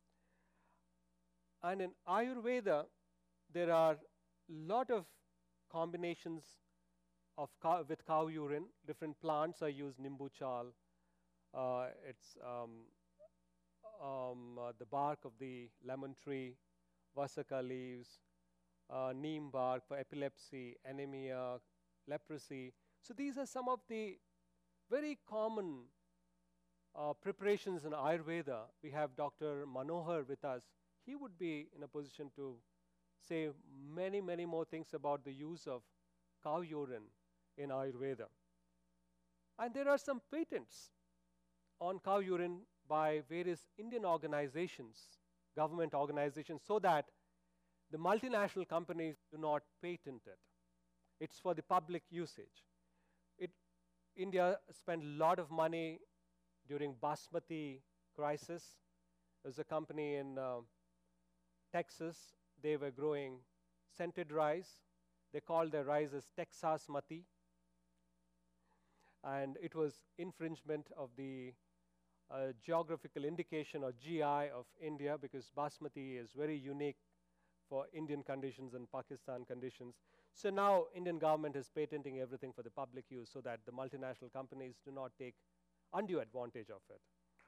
And in Ayurveda, there are a lot of combinations of with cow urine. Different plants are used: nimbu chal, it's the bark of the lemon tree, vasaka leaves, neem bark for epilepsy, anemia, leprosy. So these are some of the very common preparations in Ayurveda. We have Dr. Manohar with us. He would be in a position to say many, many more things about the use of cow urine in Ayurveda. And there are some patents on cow urine by various Indian organizations, government organizations, so that the multinational companies do not patent it. It's for the public usage. India spent a lot of money during Basmati crisis. There's a company in Texas. They were growing scented rice. They called their rice as Texas Mati. And it was infringement of the geographical indication or GI of India, because Basmati is very unique for Indian conditions and Pakistan conditions. So now Indian government is patenting everything for the public use so that the multinational companies do not take undue advantage of it.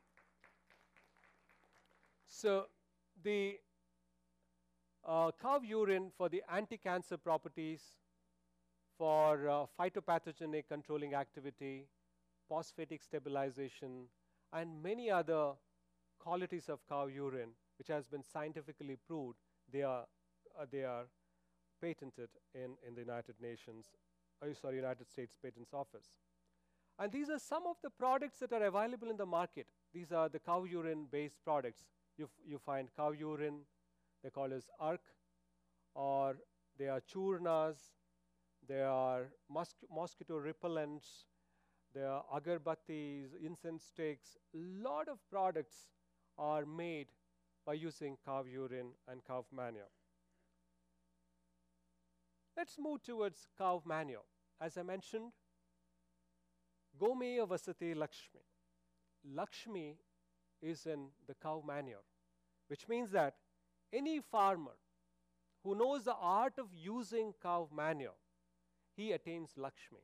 So the cow urine for the anti-cancer properties, for phytopathogenic controlling activity, phosphatic stabilization, and many other qualities of cow urine, which has been scientifically proved, they are patented in the United States Patents Office. And these are some of the products that are available in the market. These are the cow urine-based products. You find cow urine, they call as ark, or they are churnas, there are mosquito repellents, there are agarbattis, incense sticks. A lot of products are made by using cow urine and cow manure. Let's move towards cow manure. As I mentioned, Gomeya Vasati Lakshmi. Lakshmi is in the cow manure, which means that any farmer who knows the art of using cow manure, he attains Lakshmi.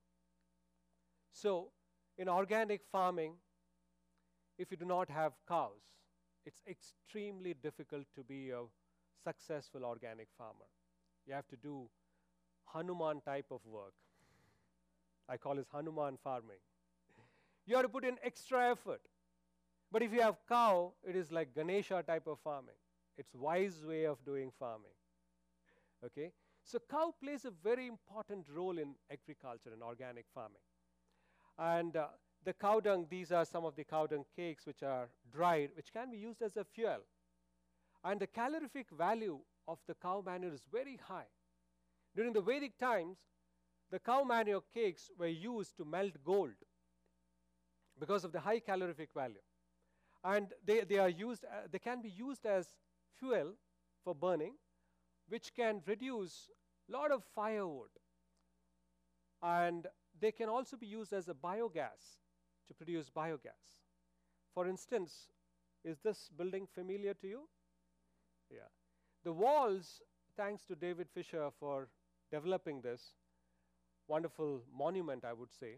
So, in organic farming, if you do not have cows, it's extremely difficult to be a successful organic farmer. You have to do Hanuman type of work. I call it Hanuman farming. You have to put in extra effort. But if you have cow, it is like Ganesha type of farming. It's wise way of doing farming. Okay? So cow plays a very important role in agriculture and organic farming. And the cow dung, these are some of the cow dung cakes which are dried, which can be used as a fuel. And the calorific value of the cow manure is very high. During the Vedic times, the cow manure cakes were used to melt gold because of the high calorific value. And they can be used as fuel for burning, which can reduce a lot of firewood. And they can also be used as a biogas to produce biogas. For instance, is this building familiar to you? Yeah. The walls, thanks to David Fisher for developing this wonderful monument, I would say,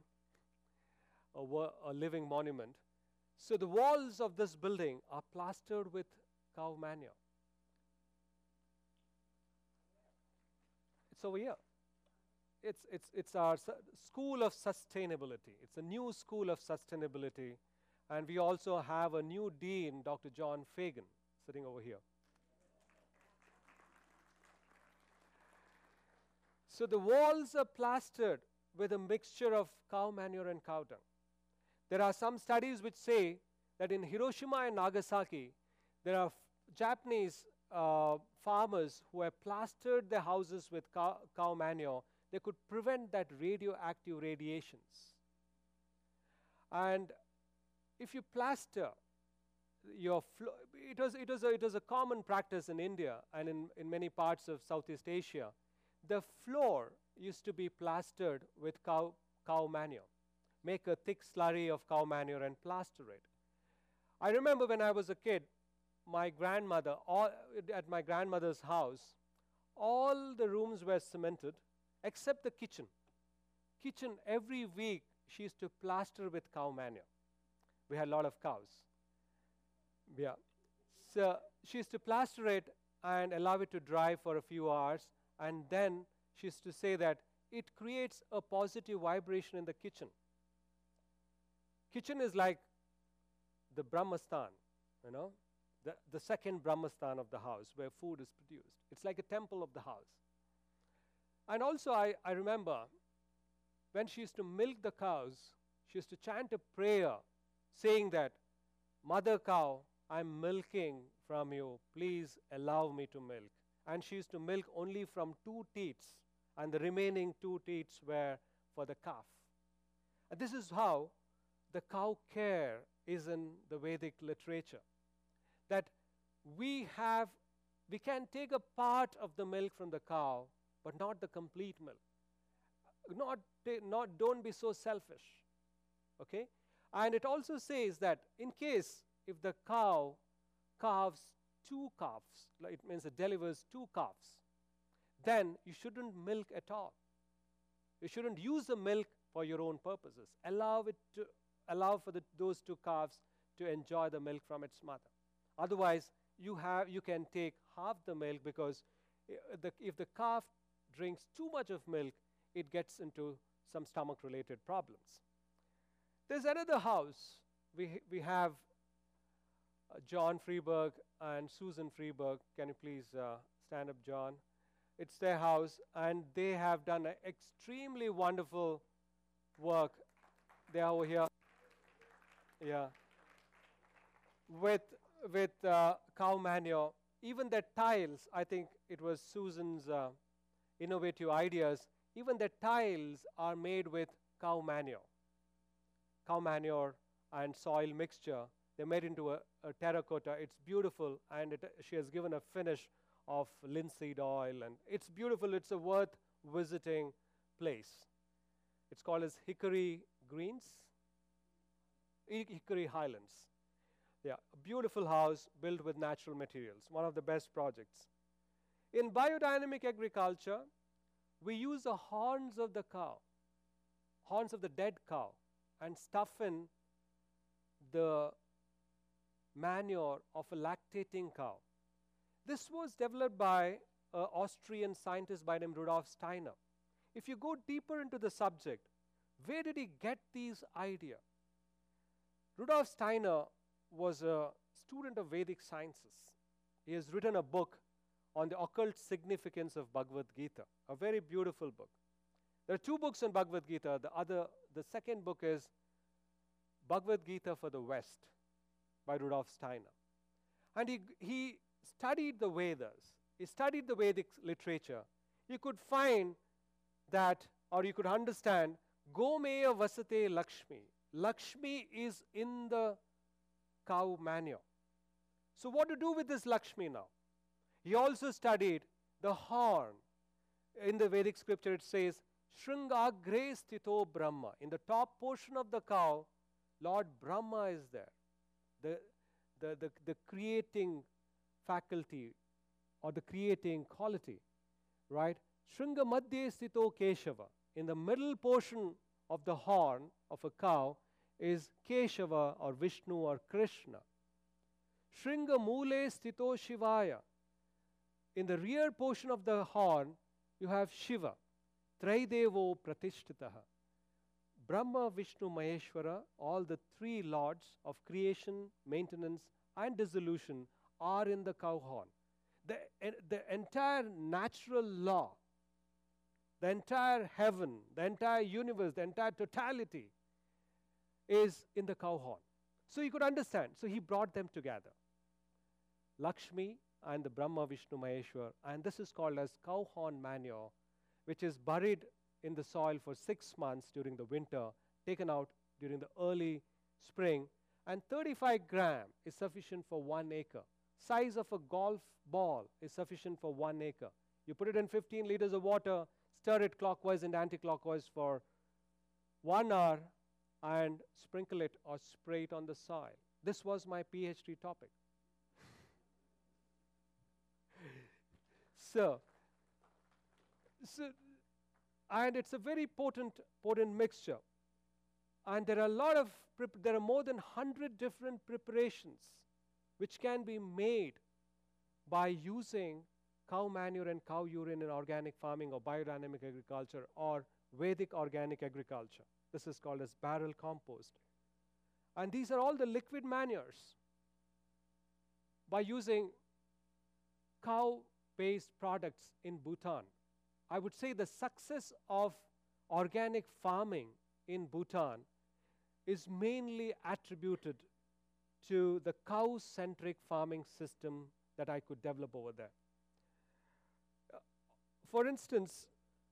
a living monument. So the walls of this building are plastered with cow manure. It's over here. It's our school of sustainability. It's a new school of sustainability. And we also have a new dean, Dr. John Fagan, sitting over here. So the walls are plastered with a mixture of cow manure and cow dung. There are some studies which say that in Hiroshima and Nagasaki, there are Japanese farmers who have plastered their houses with cow manure. They could prevent that radioactive radiations. And if you plaster your floor, it was a common practice in India and in many parts of Southeast Asia. The floor used to be plastered with cow manure. Make a thick slurry of cow manure and plaster it. I remember when I was a kid, my grandmother, at my grandmother's house, all the rooms were cemented except the kitchen. Kitchen, every week, she used to plaster with cow manure. We had a lot of cows. Yeah. So she used to plaster it and allow it to dry for a few hours. And then she used to say that it creates a positive vibration in the kitchen. Kitchen is like the Brahmastan, you know, the second Brahmastan of the house where food is produced. It's like a temple of the house. And also I remember when she used to milk the cows, she used to chant a prayer saying that, "Mother cow, I'm milking from you. Please allow me to milk." And she used to milk only from 2 teats, and the remaining 2 teats were for the calf. And this is how the cow care is in the Vedic literature. That we can take a part of the milk from the cow, but not the complete milk. Don't be so selfish. Okay? And it also says that in case if the cow calves 2 calves, it means it delivers 2 calves, then you shouldn't milk at all. You shouldn't use the milk for your own purposes. Allow for those 2 calves to enjoy the milk from its mother. Otherwise, you can take half the milk, because if the calf drinks too much of milk, it gets into some stomach-related problems. There's another house. We have John Freeberg and Susan Freeberg. Can you please stand up, John? It's their house, and they have done an extremely wonderful work. They are over here. Yeah. With cow manure. Even the tiles, I think it was Susan's innovative ideas, even the tiles are made with cow manure. Cow manure and soil mixture. They're made into a terracotta. It's beautiful, and she has given a finish of linseed oil, and it's beautiful. It's a worth visiting place. It's called as Hickory Greens? Hickory Highlands. Yeah, a beautiful house built with natural materials, one of the best projects. In biodynamic agriculture, we use the horns of the cow, horns of the dead cow, and stuff in the manure of a lactating cow. This was developed by an Austrian scientist by the name Rudolf Steiner. If you go deeper into the subject, where did he get these ideas? Rudolf Steiner was a student of Vedic sciences. He has written a book on the occult significance of Bhagavad Gita, a very beautiful book. There are two books on Bhagavad Gita. The second book is Bhagavad Gita for the West by Rudolf Steiner. And he studied the Vedas. He studied the Vedic literature. You could find that, or you could understand, Gomeya Vasate Lakshmi. Lakshmi is in the cow manure. So what to do with this Lakshmi now? He also studied the horn. In the Vedic scripture it says, Shringagre Sthito Brahma. In the top portion of the cow, Lord Brahma is there. The creating faculty or the creating quality, right? Shringa Madhye Sthito Keshava. In the middle portion of the horn of a cow is Keshava or Vishnu or Krishna. Shringa Mule Sthito Shivaya. In the rear portion of the horn, you have Shiva. Traidevo Pratishtitaha. Brahma, Vishnu, Maheshwara, all the three lords of creation, maintenance, and dissolution are in the cow horn. The entire natural law, the entire heaven, the entire universe, the entire totality is in the cow horn. So you could understand. So he brought them together. Lakshmi and the Brahma, Vishnu, Maheshwar, and this is called as cow horn manure, which is buried in the soil for 6 months during the winter, taken out during the early spring, and 35 grams is sufficient for 1 acre. Size of a golf ball is sufficient for 1 acre. You put it in 15 liters of water, stir it clockwise and anti-clockwise for 1 hour, and sprinkle it or spray it on the soil. This was my PhD topic. So, and it's a very potent mixture. And there are more than 100 different preparations which can be made by using cow manure and cow urine in organic farming or biodynamic agriculture or Vedic organic agriculture. This is called as barrel compost. And these are all the liquid manures. By using cow-based products in Bhutan, I would say the success of organic farming in Bhutan is mainly attributed to the cow-centric farming system that I could develop over there. For instance,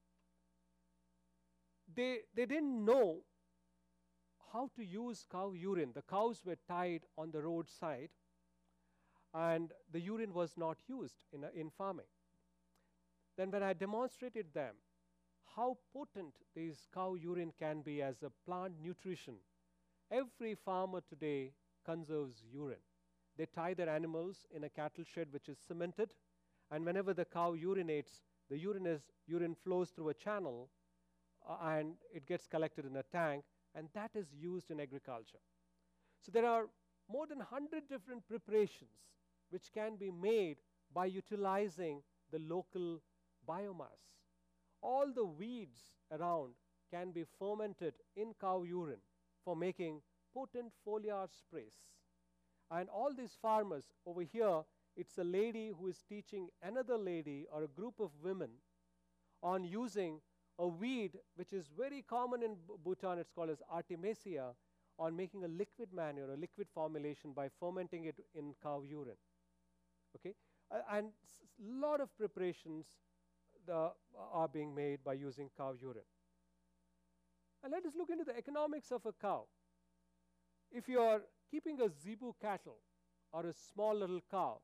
they didn't know how to use cow urine. The cows were tied on the roadside, and the urine was not used in farming. Then when I demonstrated them how potent this cow urine can be as a plant nutrition, every farmer today conserves urine. They tie their animals in a cattle shed which is cemented, and whenever the cow urinates, the urine flows through a channel and it gets collected in a tank, and that is used in agriculture. So there are more than 100 different preparations which can be made by utilizing the local biomass. All the weeds around can be fermented in cow urine for making potent foliar sprays. And all these farmers over here, it's a lady who is teaching another lady or a group of women on using a weed which is very common in Bhutan. It's called as Artemisia, on making a liquid manure, a liquid formulation by fermenting it in cow urine. Okay, and a lot of preparations are being made by using cow urine. And let us look into the economics of a cow. If you are keeping a zebu cattle or a small little cow,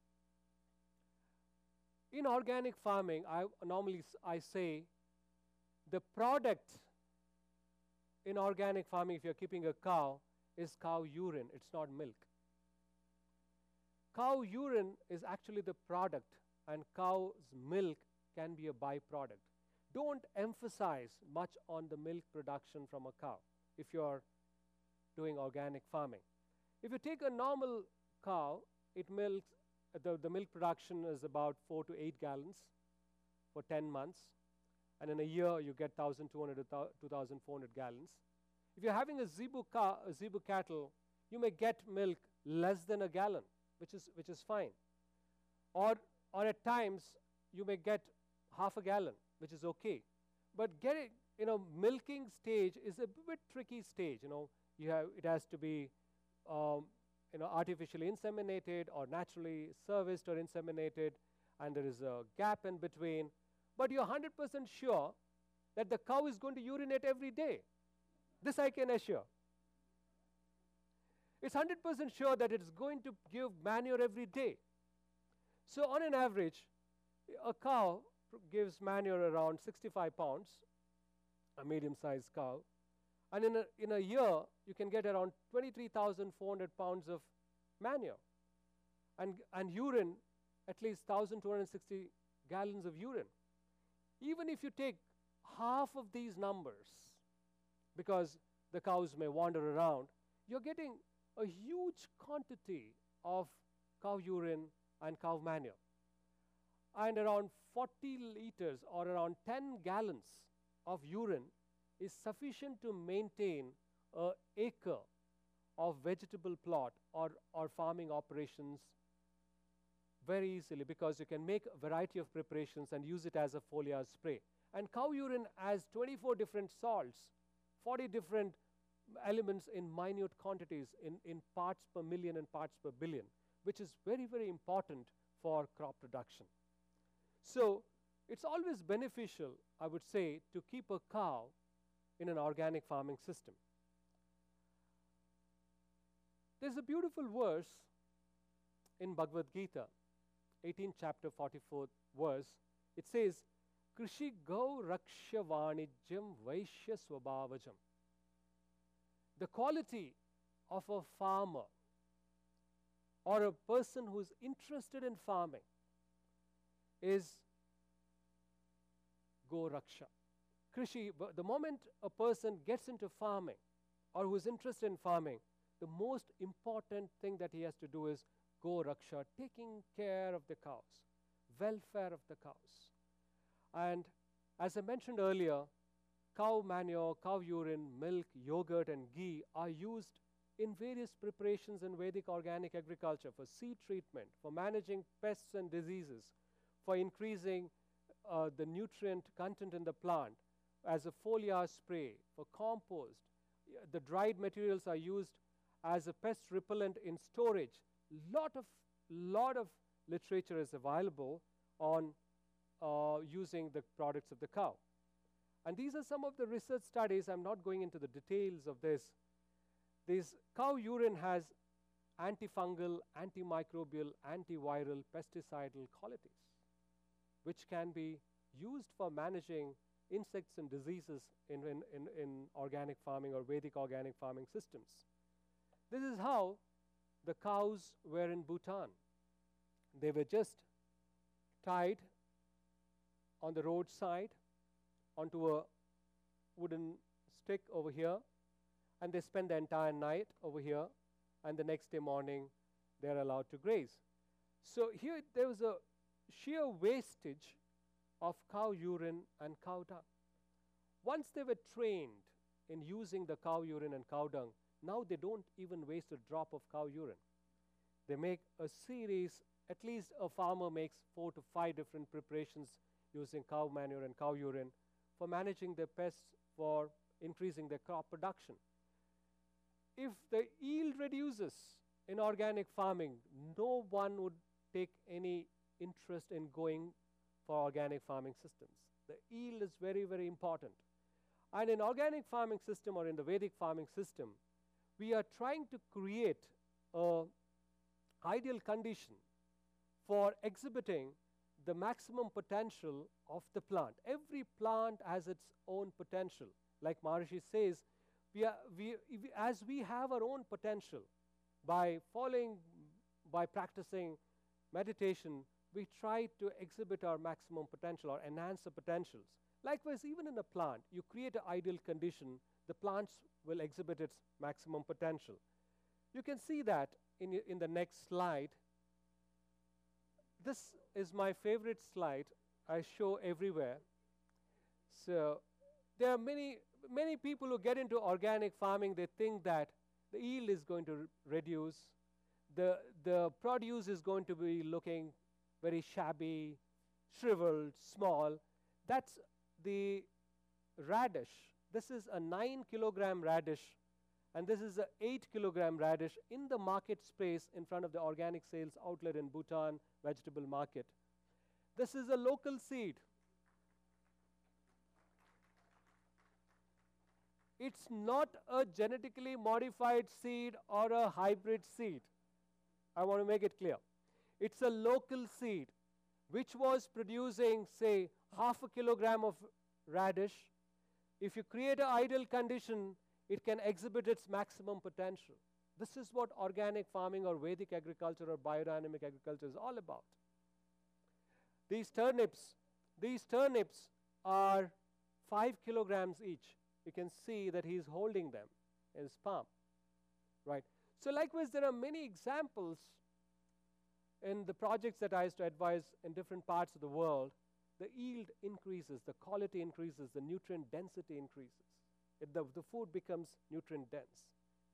in organic farming, I say the product in organic farming, if you're keeping a cow, is cow urine. It's not milk. Cow urine is actually the product, and cow's milk can be a byproduct. Don't emphasize much on the milk production from a cow if you're doing organic farming. If you take a normal cow, it milks, the milk production is about 4 to 8 gallons for 10 months. And in a year, you get 1,200 to 2,400 gallons. If you're having a zebu cattle, you may get milk less than a gallon, which is fine. Or at times, you may get half a gallon, which is okay. But getting, milking stage is a bit tricky stage. It has to be, artificially inseminated or naturally serviced or inseminated, and there is a gap in between. But you're 100% sure that the cow is going to urinate every day. This I can assure. It's 100% sure that it's going to give manure every day. So on an average, a cow gives manure around 65 pounds, a medium-sized cow. And in a year, you can get around 23,400 pounds of manure. And urine, at least 1,260 gallons of urine. Even if you take half of these numbers, because the cows may wander around, you're getting a huge quantity of cow urine and cow manure. And around 40 liters or around 10 gallons of urine is sufficient to maintain an acre of vegetable plot or farming operations very easily, because you can make a variety of preparations and use it as a foliar spray. And cow urine has 24 different salts, 40 different elements in minute quantities, in parts per million and parts per billion, which is very, very important for crop production. So it's always beneficial, I would say, to keep a cow in an organic farming system. There's a beautiful verse in Bhagavad Gita, 18th chapter, 44th verse. It says, Krishi Gau Raksha Vanijyam Vaishya Swabhavajam. The quality of a farmer or a person who is interested in farming is Go Raksha. Krishi, the moment a person gets into farming or who is interested in farming, the most important thing that he has to do is Go Raksha, taking care of the cows, welfare of the cows. And as I mentioned earlier, cow manure, cow urine, milk, yogurt, and ghee are used in various preparations in Vedic organic agriculture for seed treatment, for managing pests and diseases, for increasing the nutrient content in the plant, as a foliar spray, for compost. The dried materials are used as a pest repellent in storage. Lot of literature is available on using the products of the cow. And these are some of the research studies. I'm not going into the details of this. This cow urine has antifungal, antimicrobial, antiviral, pesticidal qualities, which can be used for managing insects and diseases in organic farming or Vedic organic farming systems. This is how the cows were in Bhutan. They were just tied on the roadside onto a wooden stick over here, and they spend the entire night over here, and the next day morning they're allowed to graze. So here there was a sheer wastage of cow urine and cow dung. Once they were trained in using the cow urine and cow dung, now they don't even waste a drop of cow urine. They make a series, at least a farmer makes 4 to 5 different preparations using cow manure and cow urine for managing their pests, for increasing their crop production. If the yield reduces in organic farming, no one would take any interest in going for organic farming systems. The yield is very, very important. And in organic farming system or in the Vedic farming system, we are trying to create an ideal condition for exhibiting the maximum potential of the plant. Every plant has its own potential. Like Maharishi says, as we have our own potential, by practicing meditation, we try to exhibit our maximum potential or enhance the potentials. Likewise, even in a plant, you create an ideal condition, the plants will exhibit its maximum potential. You can see that in the next slide. This is my favorite slide. I show everywhere. So there are many people who get into organic farming. They think that the yield is going to reduce, the produce is going to be looking very shabby, shriveled, small. That's the radish. This is a 9-kilogram radish, and this is an 8-kilogram radish in the market space in front of the organic sales outlet in Bhutan vegetable market. This is a local seed. It's not a genetically modified seed or a hybrid seed. I want to make it clear. It's a local seed which was producing, say, 0.5 kilogram of radish. If you create an ideal condition, it can exhibit its maximum potential. This is what organic farming or Vedic agriculture or biodynamic agriculture is all about. These turnips are 5 kilograms each. You can see that he's holding them in his palm, right? So likewise, there are many examples in the projects that I used to advise in different parts of the world. The yield increases, the quality increases, the nutrient density increases. The food becomes nutrient dense.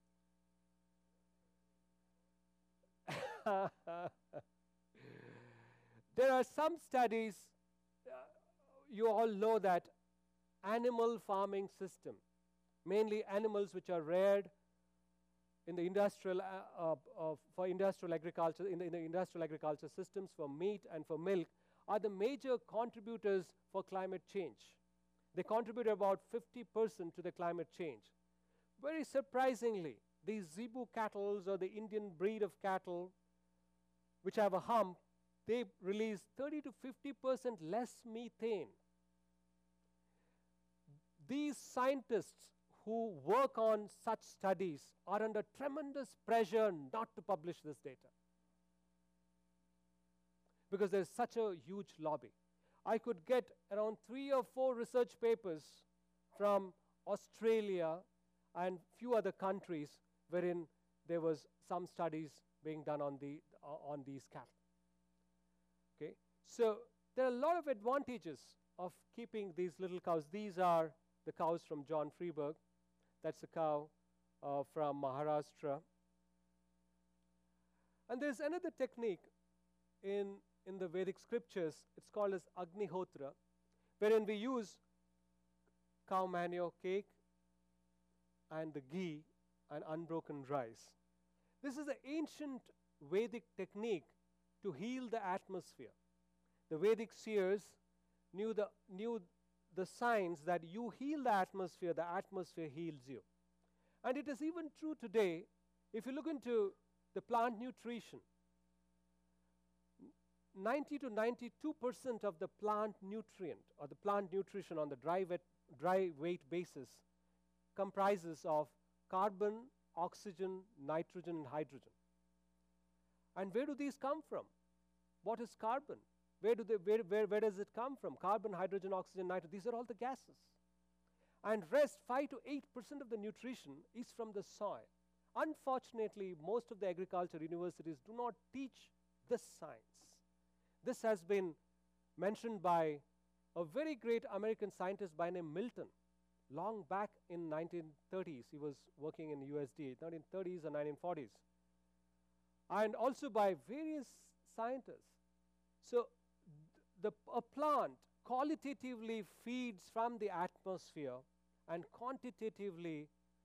There are some studies, you all know that animal farming system, mainly animals which are reared in the industrial for industrial agriculture, in the industrial agriculture systems for meat and for milk, are the major contributors for climate change. They contribute about 50% to the climate change. Very surprisingly, these Zebu cattle or the Indian breed of cattle, which have a hump, they release 30 to 50% less methane. These scientists who work on such studies are under tremendous pressure not to publish this data, because there's such a huge lobby. I could get around 3 or 4 research papers from Australia and few other countries wherein there was some studies being done on these cattle. Okay, so there are a lot of advantages of keeping these little cows. These are the cows from John Freeburg. That's a cow from Maharashtra. And there's another technique in the Vedic scriptures. It's called as Agnihotra, wherein we use cow manure cake and the ghee and unbroken rice. This is an ancient Vedic technique to heal the atmosphere. The Vedic seers knew the signs that you heal the atmosphere heals you. And it is even true today. If you look into the plant nutrition, 90 to 92% of the plant nutrient or the plant nutrition on the dry weight basis comprises of carbon, oxygen, nitrogen, and hydrogen. And where do these come from? What is carbon? Where does it come from? Carbon, hydrogen, oxygen, nitrogen, these are all the gases. And rest, 5 to 8% of the nutrition is from the soil. Unfortunately, most of the agriculture universities do not teach this science. This has been mentioned by a very great American scientist by name Milton, long back in 1930s. He was working in USDA, 1930s and 1940s. And also by various scientists. So a plant qualitatively feeds from the atmosphere and quantitatively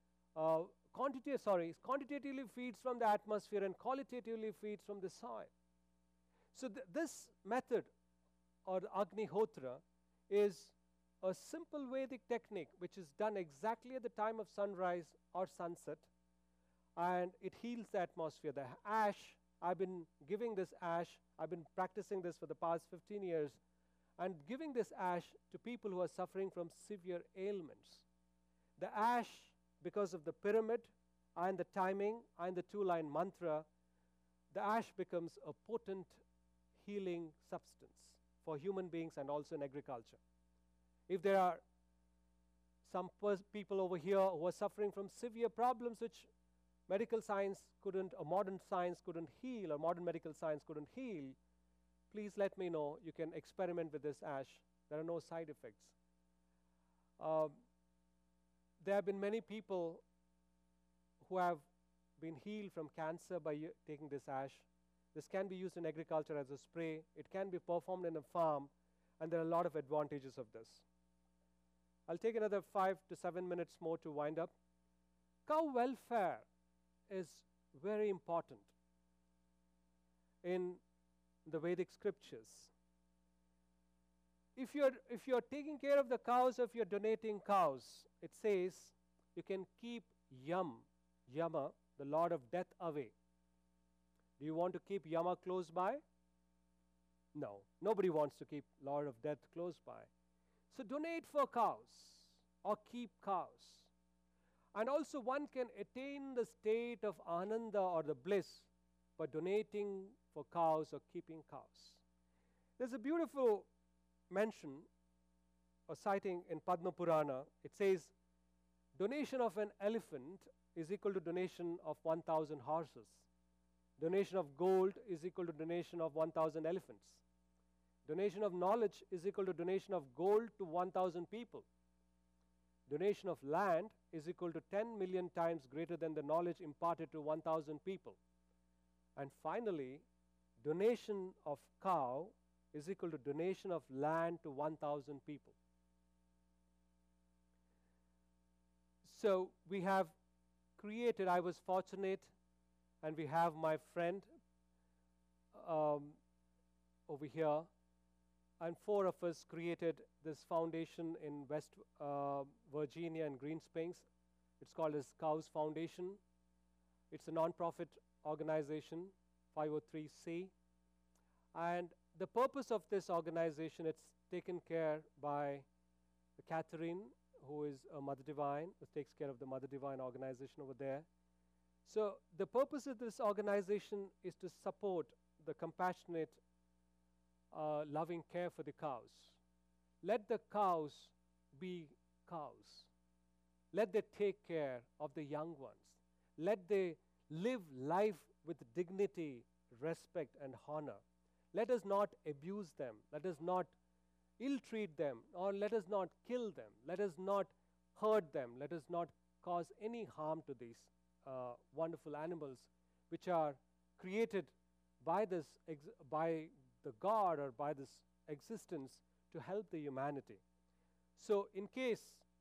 feeds from the atmosphere and qualitatively feeds from the soil. So this method, or Agnihotra, is a simple Vedic technique which is done exactly at the time of sunrise or sunset, and it heals the atmosphere. The ash, I've been giving this ash, I've been practicing this for the past 15 years, and giving this ash to people who are suffering from severe ailments. The ash because of the pyramid and the timing and the two-line mantra, the ash becomes a potent healing substance for human beings and also in agriculture. If there are some people over here who are suffering from severe problems which medical science couldn't, or modern science couldn't heal, or modern medical science couldn't heal, please let me know. You can experiment with this ash. There are no side effects. There have been many people who have been healed from cancer by taking this ash. This can be used in agriculture as a spray. It can be performed in a farm, and there are a lot of advantages of this. I'll take another 5 to 7 minutes more to wind up. Cow welfare is very important in the Vedic scriptures. If you're taking care of the cows, if you're donating cows, it says you can keep Yama, the Lord of Death, away. Do you want to keep Yama close by? No, nobody wants to keep Lord of Death close by. So donate for cows or keep cows. And also one can attain the state of Ananda or the bliss by donating for cows or keeping cows. There's a beautiful mention or citing in Padma Purana. It says, donation of an elephant is equal to donation of 1,000 horses. Donation of gold is equal to donation of 1,000 elephants. Donation of knowledge is equal to donation of gold to 1,000 people. Donation of land is equal to 10 million times greater than the knowledge imparted to 1,000 people. And finally, donation of cow is equal to donation of land to 1,000 people. So we have created, I was fortunate, and we have my friend over here, and 4 of us created this foundation in West Virginia and Green Springs. It's called as Cows Foundation. It's a non-profit organization, 503c. And the purpose of this organization, it's taken care by Catherine, who is a Mother Divine, who takes care of the Mother Divine organization over there. So the purpose of this organization is to support the compassionate, loving care for the cows. Let the cows be cows. Let them take care of the young ones. Let them live life with dignity, respect, and honor. Let us not abuse them. Let us not ill-treat them, or let us not kill them. Let us not hurt them. Let us not cause any harm to these wonderful animals which are created by the God or by this existence to help the humanity. So in case,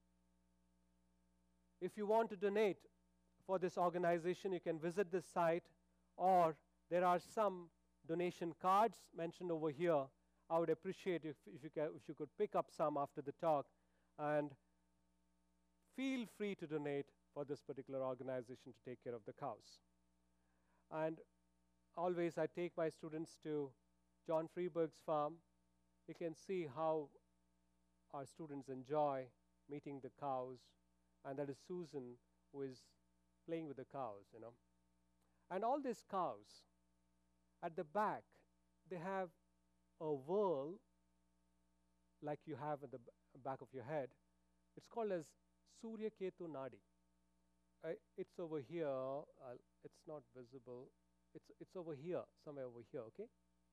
if you want to donate for this organization, you can visit this site, or there are some donation cards mentioned over here. I would appreciate if you could pick up some after the talk, and feel free to donate for this particular organization to take care of the cows. And always I take my students to John Freeberg's farm. You can see how our students enjoy meeting the cows, and that is Susan, who is playing with the cows, you know. And all these cows, at the back, they have a whorl like you have at the back of your head. It's called as Surya Ketu Nadi. It's over here. It's not visible. It's over here, somewhere over here, okay?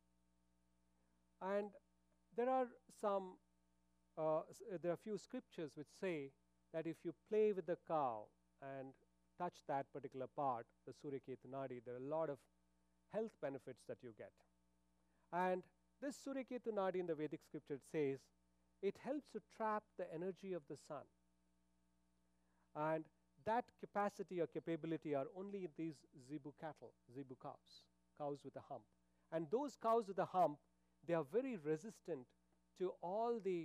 And there are some, there are a few scriptures which say that if you play with the cow and touch that particular part, the Surya Ketu Nadi, there are a lot of health benefits that you get. And this Surya Ketu Nadi in the Vedic scripture says it helps to trap the energy of the sun. And that capacity or capability are only these zebu cattle, zebu cows, cows with a hump. And those cows with a hump, they are very resistant to all the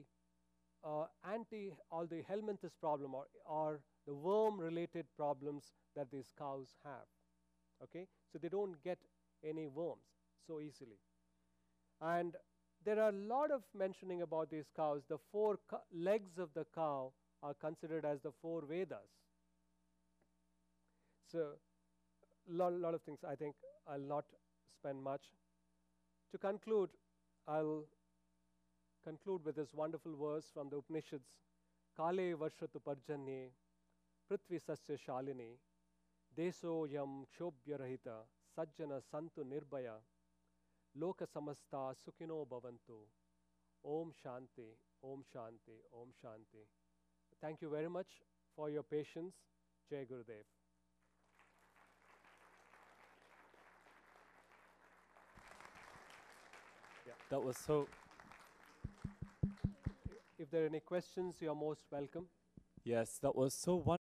helminthes problem or the worm-related problems that these cows have. Okay, so they don't get any worms so easily. And there are a lot of mentioning about these cows. The 4 legs of the cow are considered as the 4 Vedas. So, lot of things. I think I'll not spend much. To conclude, I'll conclude with this wonderful verse from the Upanishads. Kale varshatu parjanye prithvi sasya shalini deso yam kshobhyarahita sajjana santu nirbhaya loka samasta sukhino bhavantu. Om Shanti, Om Shanti, Om Shanti. Thank you very much for your patience. Jai Gurudev. That was so. If there are any questions, you are most welcome. Yes, that was so wonderful.